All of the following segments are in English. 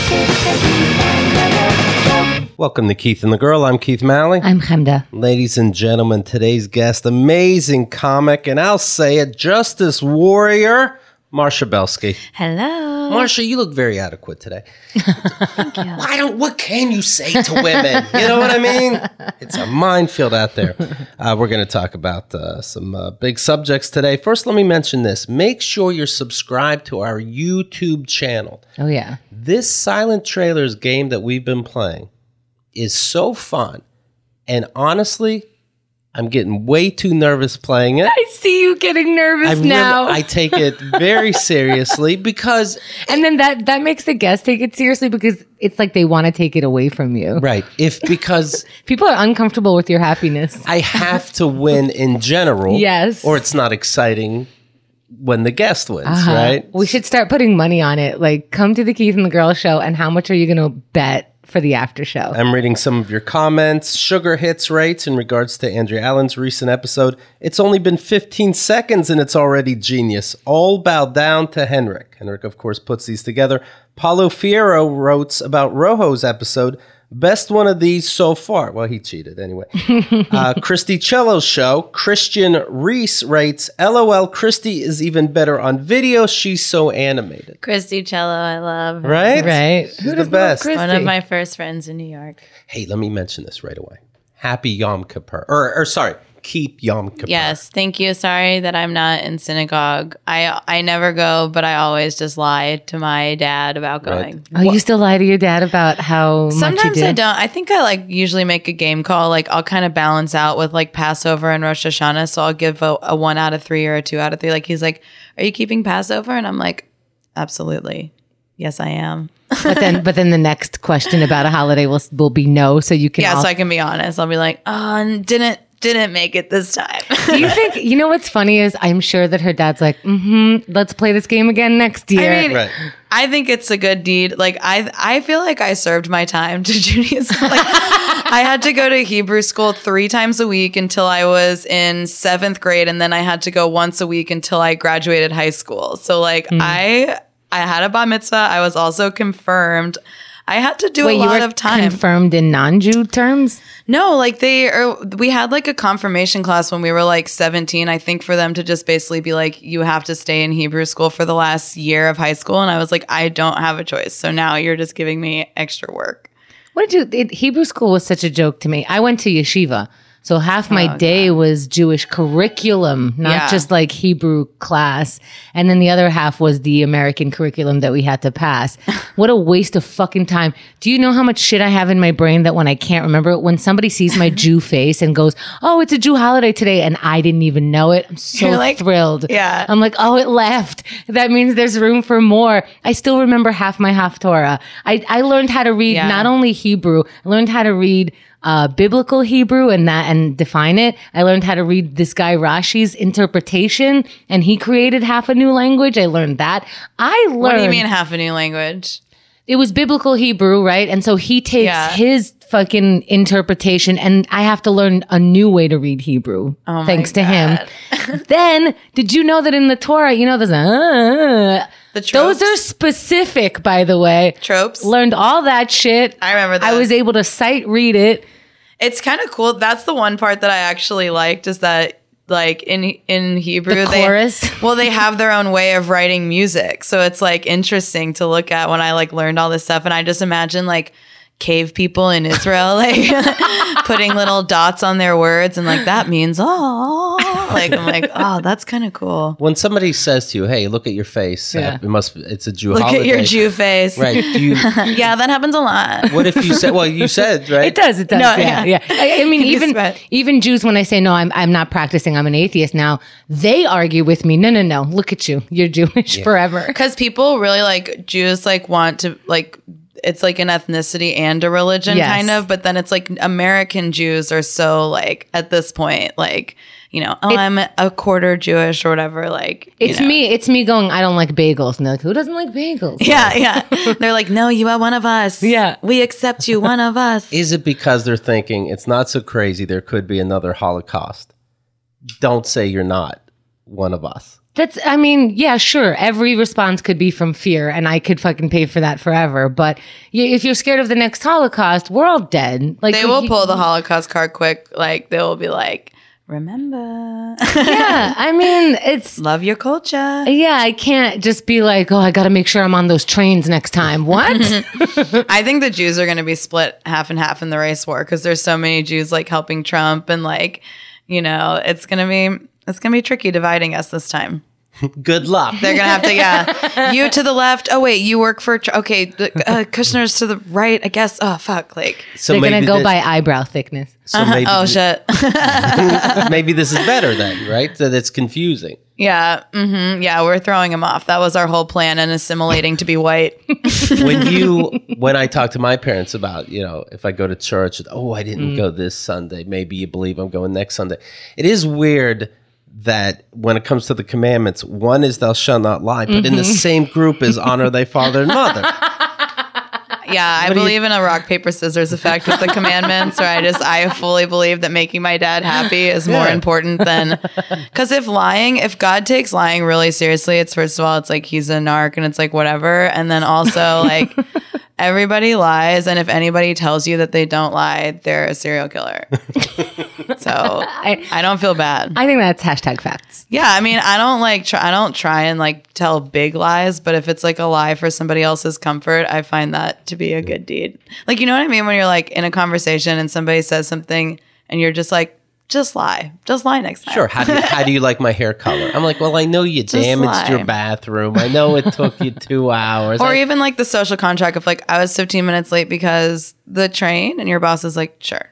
Welcome to Keith and the Girl. I'm Keith Malley. I'm Chemda. Ladies and gentlemen, today's guest, amazing comic, and I'll say it, justice warrior, Marsha Belsky. Hello. Marsha, you look very adequate today. Thank you. What can you say to women? You know what I mean? It's a minefield out there. We're going to talk about some big subjects today. First, let me mention this. Make sure you're subscribed to our YouTube channel. Oh, yeah. This Silent Trailers game that we've been playing is so fun. And honestly, I'm getting way too nervous playing it. I see you getting nervous now. I take it very seriously because... And then that makes the guests take it seriously because it's like they want to take it away from you. Right. Because... People are uncomfortable with your happiness. I have to win in general. Yes. Or it's not exciting when the guest wins, right? We should start putting money on it. Like, come to the Keith and the Girl show, and how much are you going to bet for the after show? I'm reading some of your comments. Sugar Hits writes in regards to Andrea Allen's recent episode, it's only been 15 seconds and it's already genius. All bow down to Henrik. Henrik, of course, puts these together. Paulo Fierro wrote about Rojo's episode, best one of these so far. Well, he cheated anyway. Christy Cello's show. Christian Reese writes, LOL, Christy is even better on video. She's so animated. Christy Cello, I love. Right? Right. She's the best. One of my first friends in New York. Hey, let me mention this right away. Happy Yom Kippur. Or sorry, keep Yom Kippur. Yes, thank you. Sorry that I'm not in synagogue. I never go, but I always just lie to my dad about going. Oh, you still lie to your dad about how much you Sometimes do? I don't. I think I usually make a game call. I'll kind of balance out with Passover and Rosh Hashanah. So I'll give a 1 out of 3 or a 2 out of 3. He's like, are you keeping Passover? And I'm like, absolutely. Yes, I am. But then the next question about a holiday will be no, so you can. Yeah, so I can be honest. I'll be like, oh, didn't make it this time. Do you think, you know what's funny is I'm sure that her dad's like, let's play this game again next year. I mean, Right. I think it's a good deed. I feel like I served my time to Judaism. I had to go to Hebrew school 3 times a week until I was in 7th grade. And then I had to go once a week until I graduated high school. So I had a bar mitzvah. I was also confirmed. I had to do a lot of time. Confirmed in non-Jew terms? No, we had a confirmation class when we were 17, I think, for them to just basically be like, you have to stay in Hebrew school for the last year of high school. And I was like, I don't have a choice. So now you're just giving me extra work. Hebrew school was such a joke to me. I went to yeshiva. So half my day was Jewish curriculum, not just Hebrew class. And then the other half was the American curriculum that we had to pass. What a waste of fucking time. Do you know how much shit I have in my brain that when I can't remember it, when somebody sees my Jew face and goes, oh, it's a Jew holiday today, and I didn't even know it, I'm so thrilled. Yeah. I'm like, oh, it left. That means there's room for more. I still remember half my Haftorah. I learned how to read not only Hebrew, I learned how to read biblical Hebrew and define it. I learned how to read this guy Rashi's interpretation, and he created half a new language. I learned that. What do you mean half a new language? It was biblical Hebrew, right? And so he takes his fucking interpretation, and I have to learn a new way to read Hebrew, thanks to him. Then, did you know that in the Torah, there's the tropes? Those are specific, by the way. Tropes? Learned all that shit. I remember that. I was able to sight read it. It's kind of cool. That's the one part that I actually liked, is that in Hebrew, the chorus. They have their own way of writing music. So it's interesting to look at when I learned all this stuff. And I just imagine cave people in Israel, putting little dots on their words and that means, I'm like, oh, that's kind of cool. When somebody says to you, hey, look at your face, it's a Jew holiday. Look at your Jew face. Right. Yeah, that happens a lot. What if you said, you said, right? It does. No, yeah. I mean, even Jews, when I say, no, I'm not practicing, I'm an atheist now, they argue with me, no, look at you. You're Jewish forever. Because people really Jews want to it's an ethnicity and a religion kind of, but then it's American Jews are so at this point, I'm a quarter Jewish or whatever. It's me going, I don't like bagels. And they're like, who doesn't like bagels? Yeah. They're like, no, you are one of us. Yeah. We accept you, one of us. Is it because they're thinking it's not so crazy, there could be another Holocaust? Don't say you're not one of us. Yeah, sure. Every response could be from fear, and I could fucking pay for that forever. But if you're scared of the next Holocaust, we're all dead. Like they will pull the Holocaust card quick. Like they will be like, remember. Yeah, I mean, it's love your culture. Yeah, I can't just be like, oh, I got to make sure I'm on those trains next time. What? I think the Jews are going to be split half and half in the race war because there's so many Jews like helping Trump and like, it's gonna be tricky dividing us this time. Good luck. They're gonna have to, you to the left. Oh wait, you work for Kushner's to the right. I guess. Oh fuck, like so they're gonna go by eyebrow thickness. So maybe shit. Maybe this is better then, right? That it's confusing. Yeah, yeah, we're throwing him off. That was our whole plan and assimilating to be white. When I talk to my parents about, if I go to church, I didn't go this Sunday. Maybe you believe I'm going next Sunday. It is weird that when it comes to the commandments, one is thou shalt not lie, but in the same group is honor thy father and mother. Yeah, I believe in a rock, paper, scissors effect with the commandments, or I fully believe that making my dad happy is more important than, because if God takes lying really seriously, it's first of all, it's like he's a narc and it's like whatever. And then also like everybody lies. And if anybody tells you that they don't lie, they're a serial killer. So I don't feel bad. I think that's #facts. Yeah, I mean, I don't try and like tell big lies, but if it's like a lie for somebody else's comfort, I find that to be a good deed. Like, you know what I mean? When you're like in a conversation and somebody says something and you're just like, just lie next time. Sure. How do you like my hair color? I'm like, well, I know you damaged your bathroom. I know it took you 2 hours. Or even like the social contract of like, I was 15 minutes late because the train, and your boss is like, sure.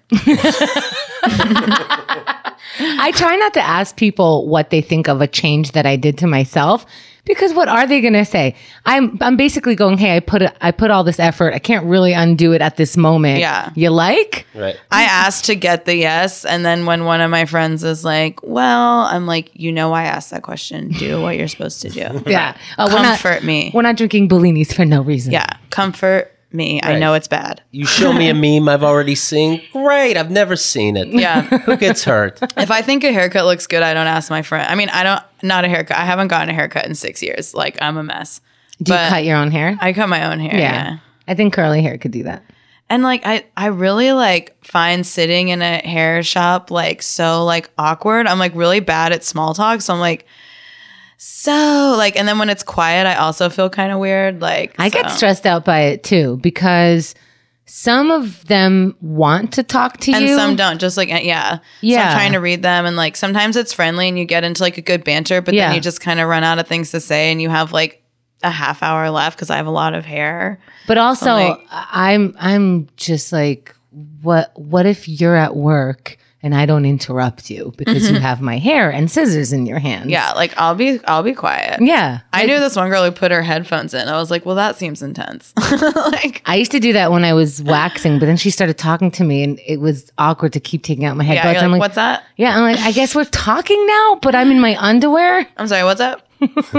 I try not to ask people what they think of a change that I did to myself, because what are they going to say? I'm basically going, hey, I put all this effort. I can't really undo it at this moment. Yeah. You like? Right. I asked to get the yes. And then when one of my friends is like, well, I'm like, I asked that question. Do what you're supposed to do. Yeah. Comfort me. We're not drinking Bellinis for no reason. Yeah. Comfort me. Right. I know it's bad. You show me a meme I've already seen. Great. I've never seen it. Yeah. Who gets hurt? If I think a haircut looks good, I don't ask my friend. I mean, not a haircut. I haven't gotten a haircut in 6 years. Like, I'm a mess. Do you cut your own hair? I cut my own hair. Yeah. I think curly hair could do that. And like, I really like find sitting in a hair shop like so like awkward. I'm like really bad at small talk. So I'm like, and then when it's quiet, I also feel kind of weird. Like, I get stressed out by it too, because some of them want to talk to you and some don't. Just like, yeah. So I'm trying to read them, and like sometimes it's friendly and you get into like a good banter, but then you just kind of run out of things to say and you have like a half hour left because I have a lot of hair. But also, I'm just like, what if you're at work and I don't interrupt you because you have my hair and scissors in your hands? Yeah, like I'll be quiet. Yeah. I knew this one girl who put her headphones in. I was like, well, that seems intense. Like, I used to do that when I was waxing, but then she started talking to me and it was awkward to keep taking out my headphones. Yeah, I'm like, what's that? Yeah, I'm like, I guess we're talking now, but I'm in my underwear. I'm sorry, what's up?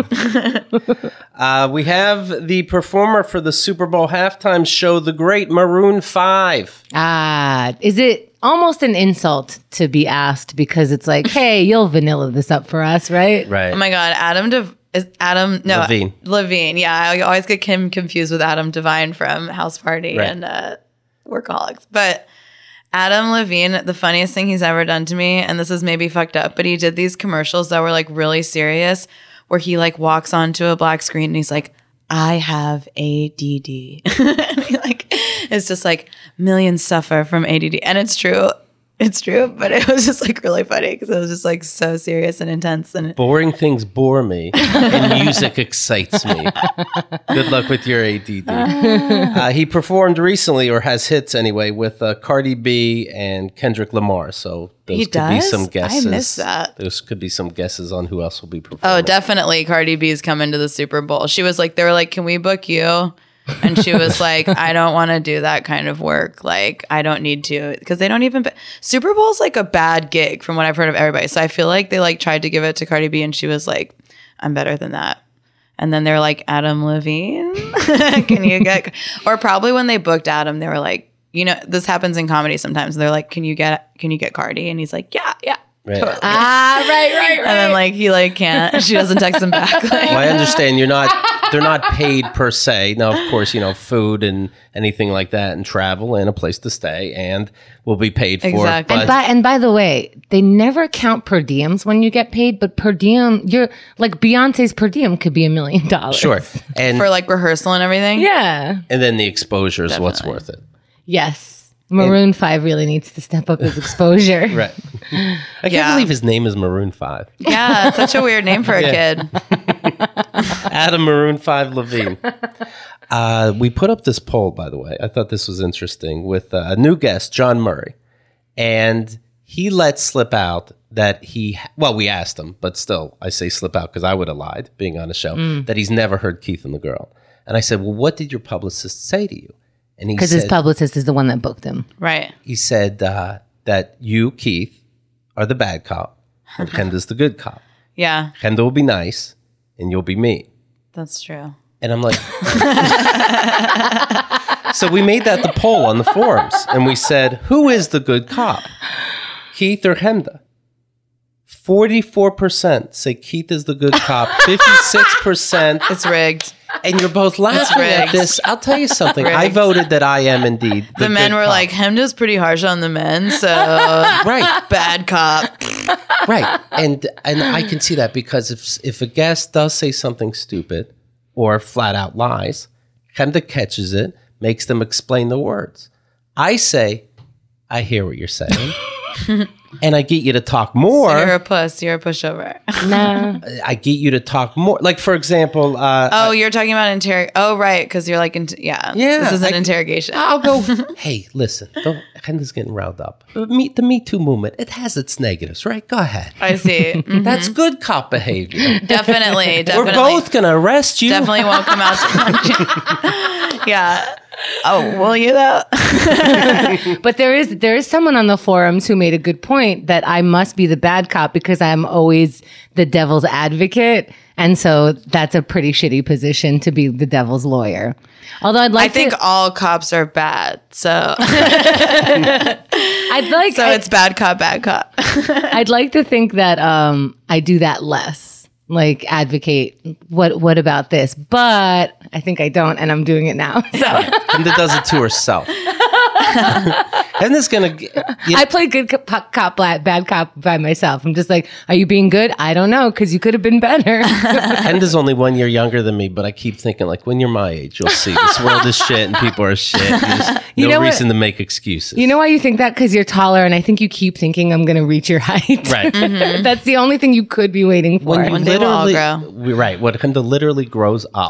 We have the performer for the Super Bowl halftime show, the great Maroon 5. Is it almost an insult to be asked, because it's like, hey, you'll vanilla this up for us, right? Right. Oh my God, Levine. Yeah, I always get him confused with Adam Devine from House Party and Workaholics. But Adam Levine, the funniest thing he's ever done to me, and this is maybe fucked up, but he did these commercials that were like really serious, where he like walks onto a black screen and he's like, I have ADD. It's just like millions suffer from ADD. And it's true. It's true. But it was just like really funny because it was just like so serious and intense. And boring things bore me and music excites me. Good luck with your ADD. He performed recently, or has hits anyway, with Cardi B and Kendrick Lamar. So those could be some guesses. I missed that. Those could be some guesses on who else will be performing. Oh, definitely Cardi B's coming to the Super Bowl. She was like, they were like, can we book you? And she was like, I don't want to do that kind of work. Like, I don't need to, because they don't even. Super Bowl's like a bad gig from what I've heard of everybody. So I feel like they like tried to give it to Cardi B and she was like, I'm better than that. And then they're like, Adam Levine, can you get, or probably when they booked Adam, they were like, this happens in comedy sometimes. And they're like, can you get Cardi? And he's like, yeah. Right. Right. And then like he like can't. She doesn't text him back. Like, Well, I understand they're not paid per se. Now, of course, food and anything like that and travel and a place to stay and will be paid for. Exactly. But And by the way, they never count per diems when you get paid, but per diem, you're like Beyonce's per diem could be $1 million. sure. And for like rehearsal and everything. Yeah. and then the exposure is what's worth it. Yes. Maroon 5 really needs to step up his exposure. Right. I can't believe his name is Maroon 5. Yeah, it's such a weird name for a kid. Adam Maroon 5 Levine. We put up this poll, by the way. I thought this was interesting with a new guest, John Murray. And he let slip out that we asked him, but still, I say slip out because I would have lied being on a show, that he's never heard Keith and the Girl. And I said, well, what did your publicist say to you? And he Because his publicist is the one that booked him. Right. He said that you, Keith, are the bad cop and Kenda's the good cop. Yeah, Kenda will be nice and you'll be mean. that's true. And I'm like, so we made that the poll on the forums and we said, who is the good cop? Keith or Kenda? 44% say Keith is the good cop. 56%. It's rigged. And you're both laughing at rigged. this. I'll tell you something. I Rigged. voted that I am indeed The men good were cop. like, Hemda's pretty harsh on the men, so right. bad cop. Right. And I can see that because if a guest does say something stupid or flat out lies, Kenda catches it, makes them explain the words. I say, I hear what you're saying. And I get you to talk more. You're a puss. You're a pushover. No. I get you to talk more. Like, for example, Oh, you're talking about Oh, right. Because you're like, yeah. This is an interrogation. I'll go, hey, listen, Kenda's getting riled up. The Me Too movement, it has its negatives, right? Go ahead. I see. Mhm. That's good cop behavior. Definitely. We're both going to arrest you. Definitely won't come out to punch you. Yeah. Oh, will you though? But there is someone on the forums who made a good point that I must be the bad cop because I'm always the devil's advocate. And so that's a pretty shitty position to be the devil's lawyer. Although I think all cops are bad. So it's bad cop, bad cop. I'd like to think that I do that less. Like advocate what about this? But I think I don't, and I'm doing it now. So Kenda does it to herself. Kenda's gonna. I play good cop, bad cop by myself. I'm just like, are you being good? I don't know, because you could have been better. Kenda's only 1 year younger than me, but I keep thinking like, when you're my age, you'll see this world is shit and people are shit. And there's no reason to make excuses. You know why you think that? Because you're taller, and I think you keep thinking I'm going to reach your height. Right. Mm-hmm. That's the only thing you could be waiting for. One day we'll all grow. Right. When Kenda literally grows up,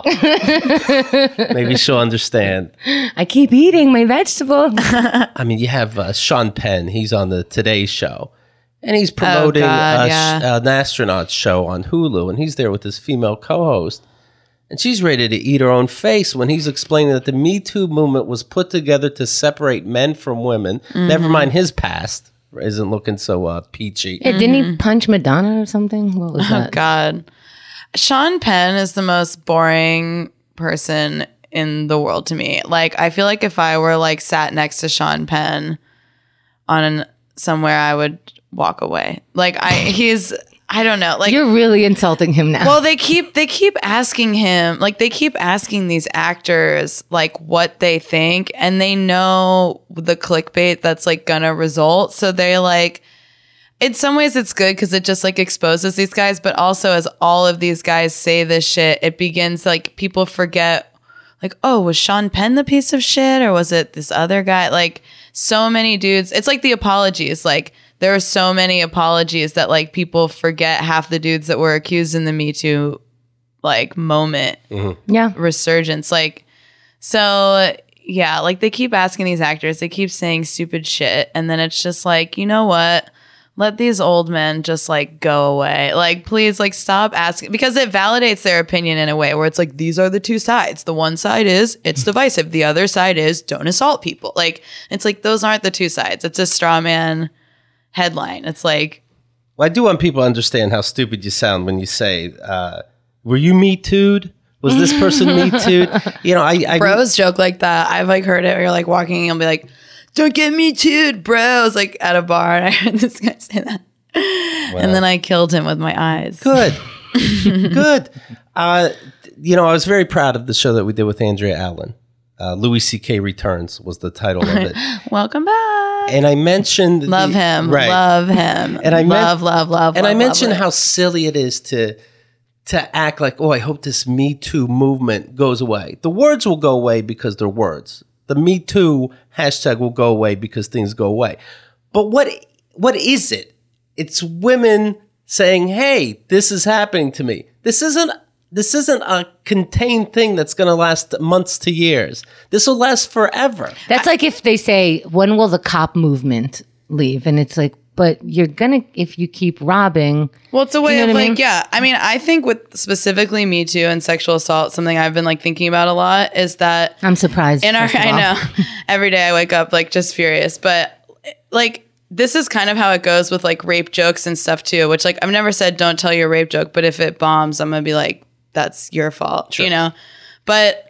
maybe she'll understand. I keep eating my vegetables. I mean, you have Sean Penn. He's on the Today Show, and he's promoting an astronaut show on Hulu, and he's there with his female co-host, and she's ready to eat her own face when he's explaining that the Me Too movement was put together to separate men from women. Mm-hmm. Never mind his past isn't looking so peachy. Hey, didn't he punch Madonna or something? What was that? Oh, God. Sean Penn is the most boring person in the world to me. Like, I feel like if I were like sat next to Sean Penn somewhere, I would walk away. Like, I don't know. Like, you're really insulting him now. Well, they keep asking him, like they keep asking these actors like what they think, and they know the clickbait that's like gonna result. So they like, in some ways it's good because it just like exposes these guys, but also as all of these guys say this shit, it begins like people forget like, oh, was Sean Penn the piece of shit or was it this other guy? Like so many dudes. It's like the apologies. Like there are so many apologies that like people forget half the dudes that were accused in the Me Too like moment. Mm-hmm. Yeah. Resurgence. Like, so yeah, like they keep asking these actors, they keep saying stupid shit. And then it's just like, you know what? Let these old men just like go away. Like, please, like stop asking, because it validates their opinion in a way where it's like, these are the two sides. The one side is it's divisive. The other side is don't assault people. Like, it's like, those aren't the two sides. It's a straw man headline. It's like, well, I do want people to understand how stupid you sound when you say, were you Me Too'd? Was this person Me Too'd? You know, I bros joke like that. I've like heard it where you're like walking and be like, don't get Me Too'd, bros, like at a bar. And I heard this guy say that. And then I killed him with my eyes. Good. Good. I was very proud of the show that we did with Andrea Allen. Louis C.K. Returns was the title of it. Welcome back. And I mentioned... Love him. Right. Love him. And I love. And I mentioned how silly it is to act like, I hope this Me Too movement goes away. The words will go away because they're words. The Me Too hashtag will go away because things go away. But what is it? It's women saying, hey, this is happening to me. This isn't a contained thing that's going to last months to years. This will last forever. That's like if they say, when will the cop movement leave? And it's like, but you're going to, if you keep robbing. Well, it's a way of like, mean? yeah. I mean, I think with specifically Me Too and sexual assault, something I've been like thinking about a lot is that. I'm surprised. I know. Every day I wake up like just furious. But like, this is kind of how it goes with like rape jokes and stuff too, which like I've never said don't tell your rape joke, but if it bombs, I'm going to be like, that's your fault, sure. But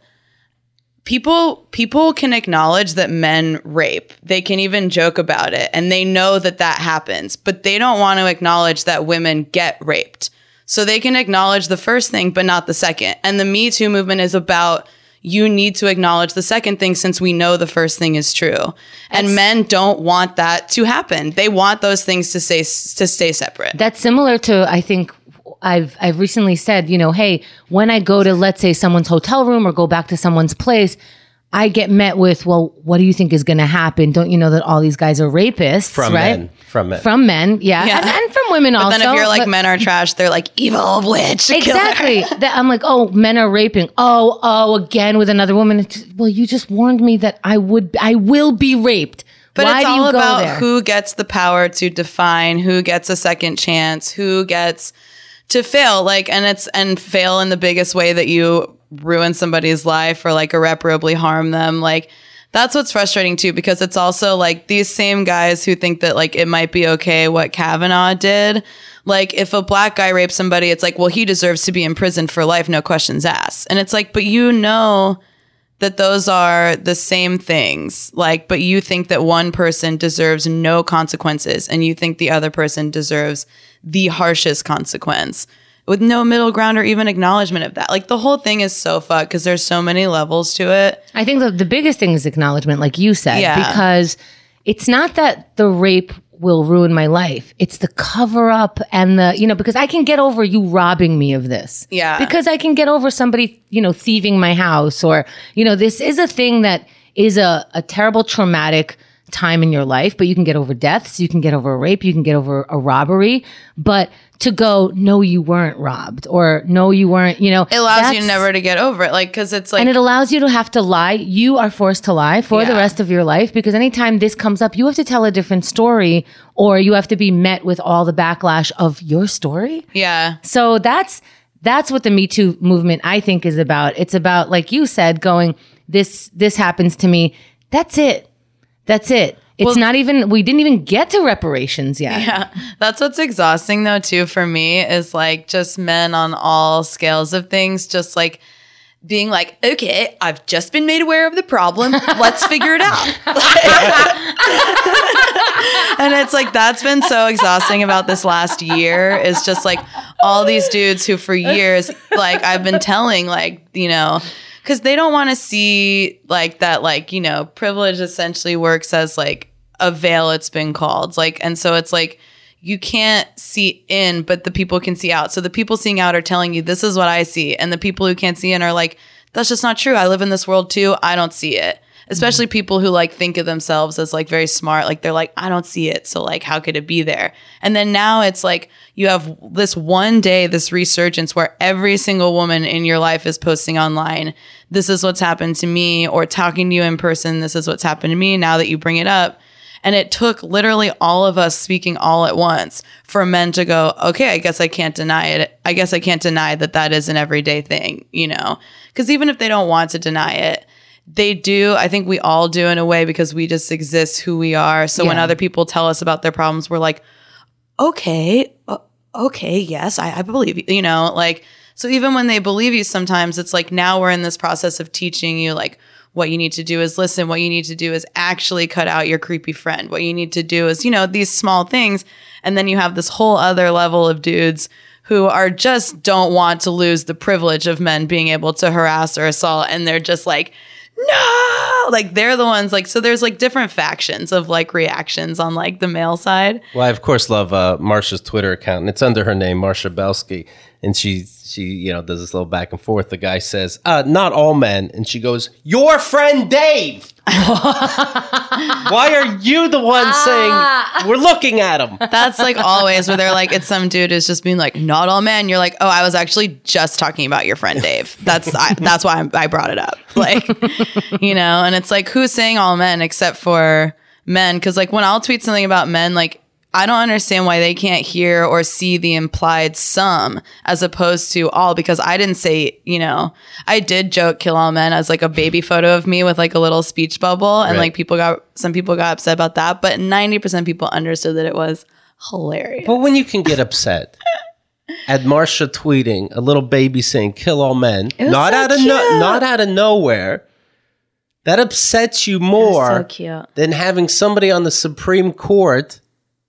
people can acknowledge that men rape. They can even joke about it and they know that happens, but they don't want to acknowledge that women get raped. So they can acknowledge the first thing, but not the second. And the Me Too movement is about you need to acknowledge the second thing since we know the first thing is true. And men don't want that to happen. They want those things to stay separate. That's similar to, I think, I've recently said, hey, when I go to, let's say, someone's hotel room or go back to someone's place, I get met with, well, what do you think is going to happen? Don't you know that all these guys are rapists, from right? Men. From men. From men, yeah. And from women but also. Then if you're like, men are trash, they're like, evil witch. Exactly. I'm like, oh, men are raping. Oh, again with another woman. Well, you just warned me that I will be raped. But Why it's do you all go about there? Who gets the power to define, who gets a second chance, who gets to fail, like, and fail in the biggest way that you ruin somebody's life or like irreparably harm them. Like, that's what's frustrating too, because it's also like these same guys who think that like it might be okay what Kavanaugh did. Like, if a black guy rapes somebody, it's like, well, he deserves to be in prison for life, no questions asked. And it's like, but that those are the same things. Like, but you think that one person deserves no consequences and you think the other person deserves the harshest consequence with no middle ground or even acknowledgement of that. Like, the whole thing is so fucked because there's so many levels to it. I think the biggest thing is acknowledgement, like you said, because it's not that the rape will ruin my life. It's the cover up and because I can get over you robbing me of this. Yeah. Because I can get over somebody, thieving my house or, this is a thing that is a terrible traumatic time in your life, but you can get over deaths, you can get over a rape, you can get over a robbery, but to go, no, you weren't robbed, or no, you weren't, it allows you never to get over it. Like, cause it's like, and it allows you to have to lie. You are forced to lie for the rest of your life because anytime this comes up, you have to tell a different story or you have to be met with all the backlash of your story. Yeah. So that's what the Me Too movement, I think, is about. It's about, like you said, going, this happens to me. That's it. It's not even, we didn't even get to reparations yet. Yeah. That's what's exhausting though too for me is like just men on all scales of things, just like being like, okay, I've just been made aware of the problem. Let's figure it out. And it's like, that's been so exhausting about this last year is just like all these dudes who for years, like I've been telling like, because they don't want to see like that, like, privilege essentially works as like a veil, it's been called. Like, and so it's like, you can't see in, but the people can see out. So the people seeing out are telling you, this is what I see. And the people who can't see in are like, that's just not true. I live in this world too. I don't see it. Especially people who like think of themselves as like very smart. Like they're like, I don't see it. So like, how could it be there? And then now it's like, you have this one day, this resurgence where every single woman in your life is posting online, this is what's happened to me, or talking to you in person, this is what's happened to me now that you bring it up. And it took literally all of us speaking all at once for men to go, okay, I guess I can't deny it. I guess I can't deny that is an everyday thing, because even if they don't want to deny it, they do. I think we all do in a way because we just exist who we are. So when other people tell us about their problems, we're like, okay, yes, I believe you, like, So even when they believe you, sometimes it's like, now we're in this process of teaching you like, what you need to do is listen. What you need to do is actually cut out your creepy friend. What you need to do is, these small things. And then you have this whole other level of dudes who are just don't want to lose the privilege of men being able to harass or assault. And they're just like, no, like they're the ones like, so there's like different factions of like reactions on like the male side. Well, I of course love Marsha's Twitter account, and it's under her name, Marsha Belsky. And she does this little back and forth. The guy says, not all men. And she goes, your friend Dave. Why are you the one saying we're looking at him? That's like always where they're like, it's some dude who's just being like, not all men. You're like, oh, I was actually just talking about your friend Dave. That's why I brought it up. Like, and it's like, who's saying all men except for men? Because like when I'll tweet something about men, like, I don't understand why they can't hear or see the implied some as opposed to all, because I didn't say, I did joke kill all men as like a baby photo of me with like a little speech bubble. And like some people got upset about that, but 90% of people understood that it was hilarious. But when you can get upset at Marsha tweeting a little baby saying kill all men, not out of nowhere, that upsets you more than having somebody on the Supreme Court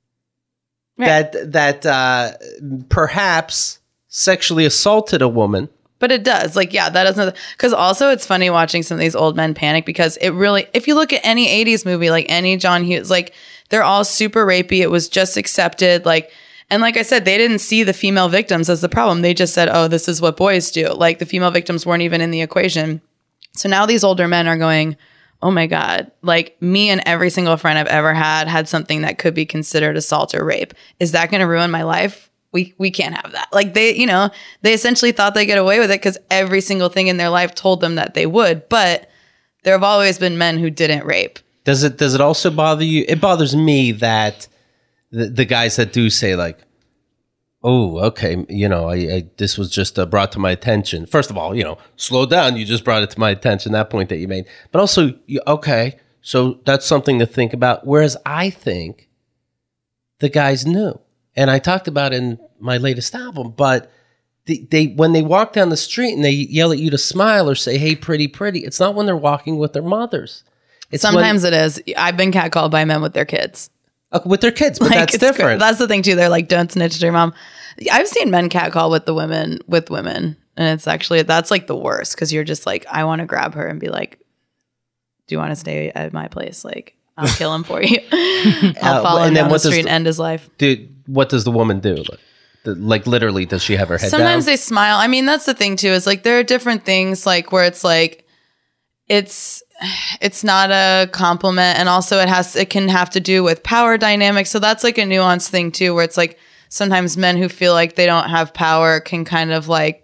that perhaps sexually assaulted a woman. But it does. Like, yeah, that doesn't... Because also it's funny watching some of these old men panic, because it really... If you look at any 80s movie, like any John Hughes, like they're all super rapey. It was just accepted. Like, and like I said, they didn't see the female victims as the problem. They just said, oh, this is what boys do. Like the female victims weren't even in the equation. So now these older men are going... oh my God, like me and every single friend I've ever had something that could be considered assault or rape. Is that going to ruin my life? We can't have that. Like they essentially thought they get away with it because every single thing in their life told them that they would. But there have always been men who didn't rape. Does it also bother you? It bothers me that the guys that do say like, oh, okay, I this was just brought to my attention. First of all, slow down. You just brought it to my attention, that point that you made. But also, okay, so that's something to think about. Whereas I think the guys knew. And I talked about it in my latest album, but they when they walk down the street and they yell at you to smile or say, hey, pretty, it's not when they're walking with their mothers. Sometimes it is. I've been catcalled by men with their kids. With their kids, but that's different. That's the thing too. They're like, don't snitch to your mom. I've seen men catcall with women, and it's actually, that's like the worst, because you're just like, I want to grab her and be like, do you want to stay at my place? Like, I'll kill him for you. I'll follow him down the street and end his life. Dude, what does the woman do? Like literally, does she have her head Sometimes down? They smile. I mean, that's the thing too. Is like there are different things like where it's like it's not a compliment, and also it can have to do with power dynamics. So that's like a nuanced thing too, where it's like sometimes men who feel like they don't have power can kind of like,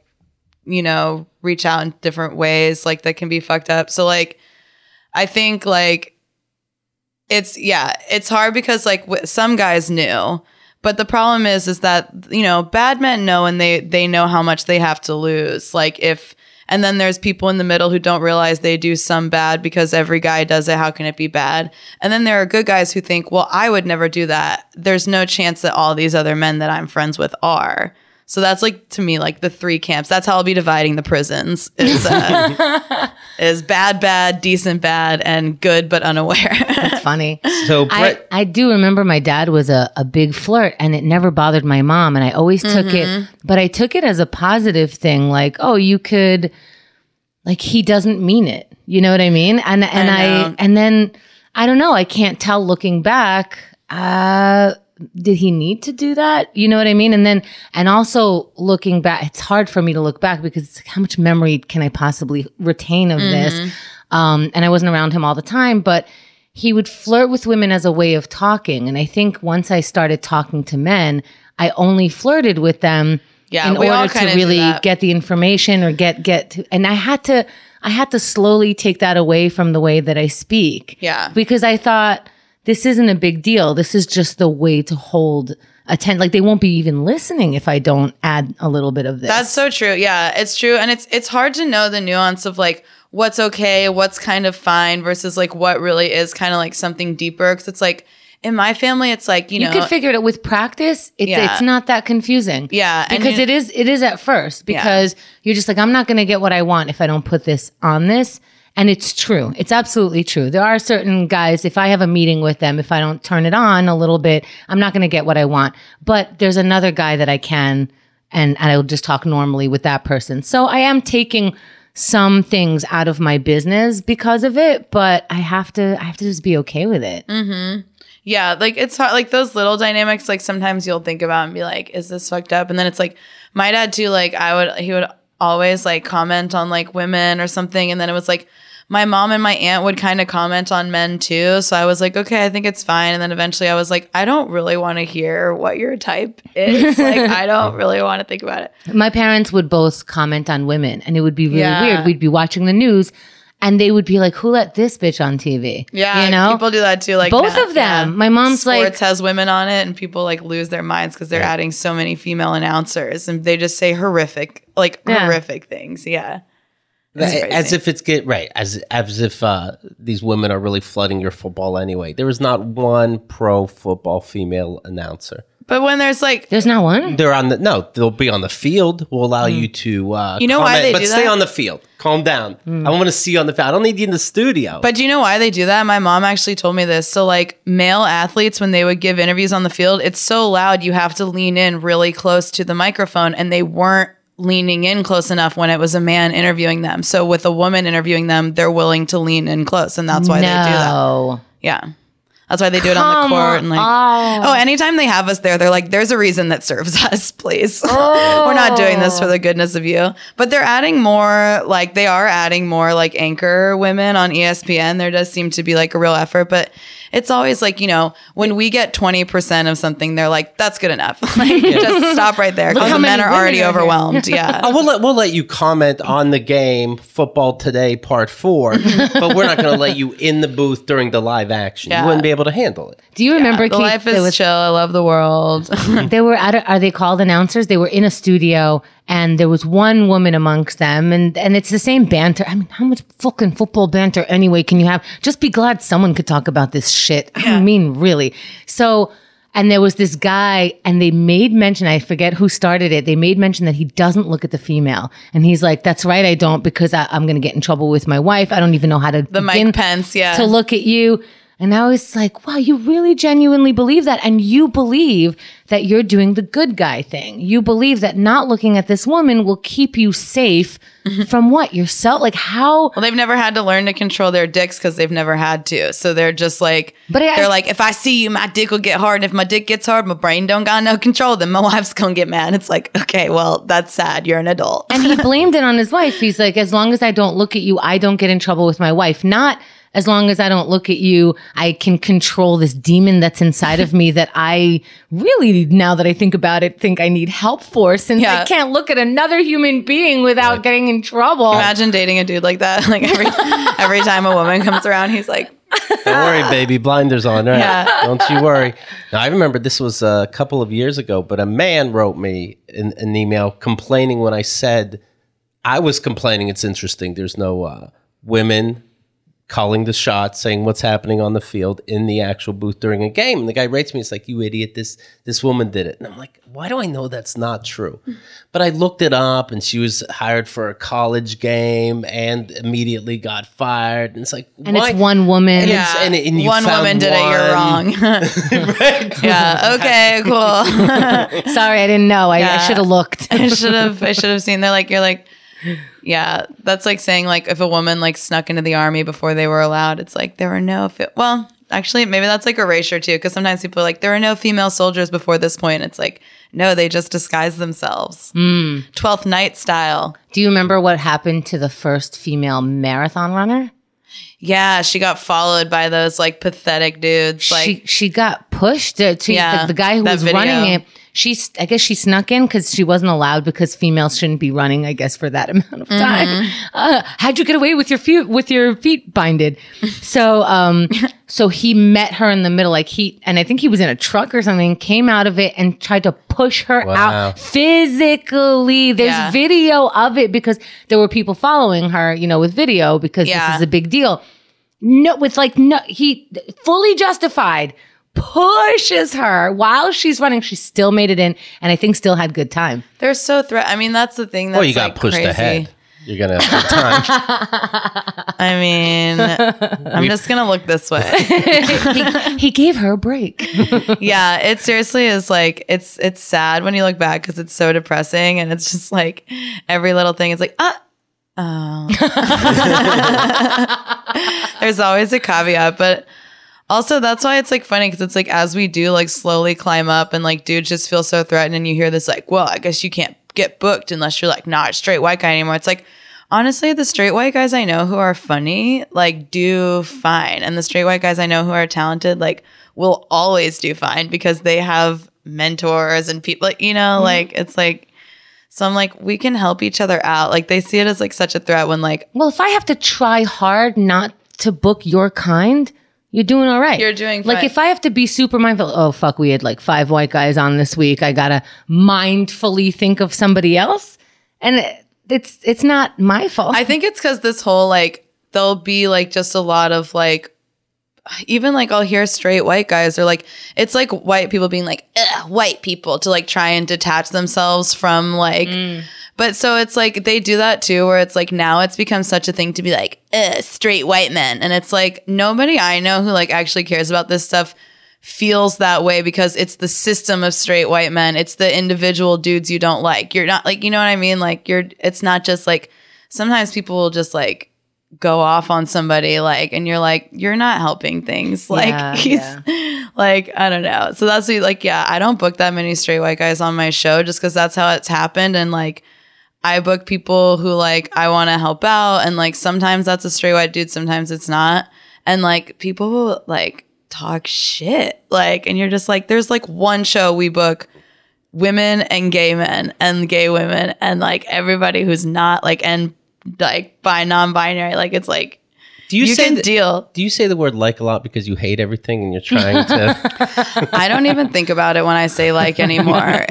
reach out in different ways, like that can be fucked up. So like, I think like it's hard because like some guys knew, but the problem is that, bad men know, and they know how much they have to lose. Like and then there's people in the middle who don't realize they do some bad because every guy does it. How can it be bad? And then there are good guys who think, well, I would never do that. There's no chance that all these other men that I'm friends with are. So that's like, to me, like the three camps. That's how I'll be dividing the prisons is bad, decent, bad, and good but unaware. That's funny. So Brett, I do remember my dad was a big flirt, and it never bothered my mom. And I always took it, but I took it as a positive thing. Like, oh, you could, like, he doesn't mean it. You know what I mean? And then I don't know. I can't tell looking back. Did he need to do that? You know what I mean? And also looking back, it's hard for me to look back because it's like, how much memory can I possibly retain of this? And I wasn't around him all the time, but he would flirt with women as a way of talking. And I think once I started talking to men, I only flirted with them in order to really get the information or get to, and I had to slowly take that away from the way that I speak. Yeah. Because I thought, this isn't a big deal. This is just the way to hold attention. Like, they won't be even listening if I don't add a little bit of this. That's so true. Yeah, it's true. And it's hard to know the nuance of like what's okay, what's kind of fine versus like what really is kind of like something deeper. Because it's like in my family, it's like, you know. You could figure it out with practice. It's not that confusing. Yeah. Because it is at first, because you're just like, I'm not going to get what I want if I don't put this on this. And it's true. It's absolutely true. There are certain guys, if I have a meeting with them, if I don't turn it on a little bit, I'm not going to get what I want. But there's another guy that I can, and I'll just talk normally with that person. So I am taking some things out of my business because of it, but I have to just be okay with it. Mm-hmm. Yeah, like it's hard, like those little dynamics, like sometimes you'll think about and be like, is this fucked up? And then it's like my dad too, like he would always like comment on like women or something, and then it was like my mom and my aunt would kind of comment on men too. So I was like, okay, I think it's fine. And then eventually I was like, I don't really want to hear what your type is. Like, I don't really want to think about it. My parents would both comment on women, and it would be really weird. We'd be watching the news, and they would be like, who let this bitch on TV? Yeah, you know? People do that too. Like both of them. Yeah. My mom's Sports has women on it, and people like lose their minds because they're adding so many female announcers, and they just say horrific things. Yeah. As if it's as if these women are really flooding your football anyway. There is not one pro football female announcer. But when there's not one. They'll be on the field. We'll allow you to. You know why they do that? But stay on the field. Calm down. I want to see you on the field. I don't need you in the studio. But do you know why they do that? My mom actually told me this. So like male athletes, when they would give interviews on the field, it's so loud you have to lean in really close to the microphone, and they weren't leaning in close enough when it was a man interviewing them. So with a woman interviewing them, they're willing to lean in close, and that's why they do that. Yeah. That's why they do it on the court. And anytime they have us there, they're like, there's a reason that serves us, please. We're not doing this for the goodness of you. But they're adding more, like anchor women on ESPN. There does seem to be like a real effort, but it's always like, you know, when we get 20% of something, they're like, that's good enough. Like, just stop right there, because the men are already overwhelmed. Yeah. We'll let you comment on the game, Football Today Part 4, but we're not going to let you in the booth during the live action. You wouldn't be able to handle it. Do you remember, the Keith, life is chill. I love the world. They were are they called announcers? They were in a studio, and there was one woman amongst them, and it's the same banter. I mean, how much fucking football banter anyway can you have? Just be glad someone could talk about this shit. I mean, really. So, and there was this guy, and they made mention, I forget who started it, they made mention that he doesn't look at the female. And he's like, that's right, I don't, because I'm going to get in trouble with my wife. I don't even know how to begin Mike Pence, to look at you. And I was like, wow, you really genuinely believe that. And you believe that you're doing the good guy thing. You believe that not looking at this woman will keep you safe from what? Yourself? Like how? Well, they've never had to learn to control their dicks because they've never had to. So they're just like, they're like, if I see you, my dick will get hard. And if my dick gets hard, my brain don't got no control. Then my wife's going to get mad. It's like, okay, well, that's sad. You're an adult. And he blamed it on his wife. He's like, as long as I don't look at you, I don't get in trouble with my wife. Not as long as I don't look at you, I can control this demon that's inside of me that I really, now that I think about it, think I need help for, since I can't look at another human being without getting in trouble. Imagine dating a dude like that. Like every time a woman comes around, he's like, don't worry, baby, blinders on, right? Yeah. Don't you worry. Now, I remember this was a couple of years ago, but a man wrote me an email complaining when I said, I was complaining, it's interesting, there's no women calling the shots, saying what's happening on the field in the actual booth during a game. And the guy writes me, it's like, you idiot, this woman did it. And I'm like, why do I know that's not true? But I looked it up, and she was hired for a college game and immediately got fired. And it's like, and why? It's one woman. And you one woman did it, you're wrong. Right? Yeah, okay, cool. Sorry, I didn't know. I should have looked. I should have seen. They're like, you're like, yeah, that's like saying like if a woman like snuck into the army before they were allowed, it's like there were no well, actually maybe that's like erasure too, because sometimes people are like there were no female soldiers before this point. It's like no, they just disguised themselves. 12th Night style. Do you remember what happened to the first female marathon runner? Yeah, she got followed by those like pathetic dudes. Like she got pushed. The guy who was running it. I guess she snuck in because she wasn't allowed, because females shouldn't be running, I guess, for that amount of time. How'd you get away with your feet binded? So, so he met her in the middle, and I think he was in a truck or something, came out of it and tried to push her out physically. There's video of it, because there were people following her, with video, because this is a big deal. He fully justified pushes her while she's running. She still made it in, and I think still had good time. They're so I mean, that's the thing. That's you got pushed crazy. ahead. You're going to have good time. I mean, I'm just going to look this way. he gave her a break. Yeah, it seriously is like, it's sad when you look back because it's so depressing. And it's just like every little thing is like, oh. There's always a caveat. But also that's why it's like funny because it's like as we do like slowly climb up and like dudes just feel so threatened and you hear this like, well, I guess you can't get booked unless you're like not a straight white guy anymore. It's like, honestly, the straight white guys I know who are funny like do fine, and the straight white guys I know who are talented like will always do fine because they have mentors and people, you know, like it's like, so I'm like, we can help each other out. Like they see it as like such a threat when like, well, if I have to try hard not to book your kind, you're doing all right. You're doing fine. Like if I have to be super mindful, oh fuck, we had like 5 white guys on this week. I gotta mindfully think of somebody else, and it's not my fault. I think it's because this whole like there'll be like just a lot of like, even like I'll hear straight white guys are like, it's like white people being like, ugh, white people to like try and detach themselves from like. But so it's like they do that too, where it's like now it's become such a thing to be like, straight white men. And it's like nobody I know who like actually cares about this stuff feels that way because it's the system of straight white men. It's the individual dudes you don't like. You're not like, you know what I mean? Like it's not just like, sometimes people will just like go off on somebody like, and you're like, you're not helping things. Like he's like, I don't know. So that's like, yeah, I don't book that many straight white guys on my show just because that's how it's happened. And like, I book people who like I want to help out, and like sometimes that's a straight white dude, sometimes it's not, and like people will like talk shit like, and you're just like, there's like one show we book women and gay men and gay women and like everybody who's not like and like bi non-binary, like it's like Do you say deal. Do you say the word like a lot because you hate everything and you're trying to? I don't even think about it when I say like anymore.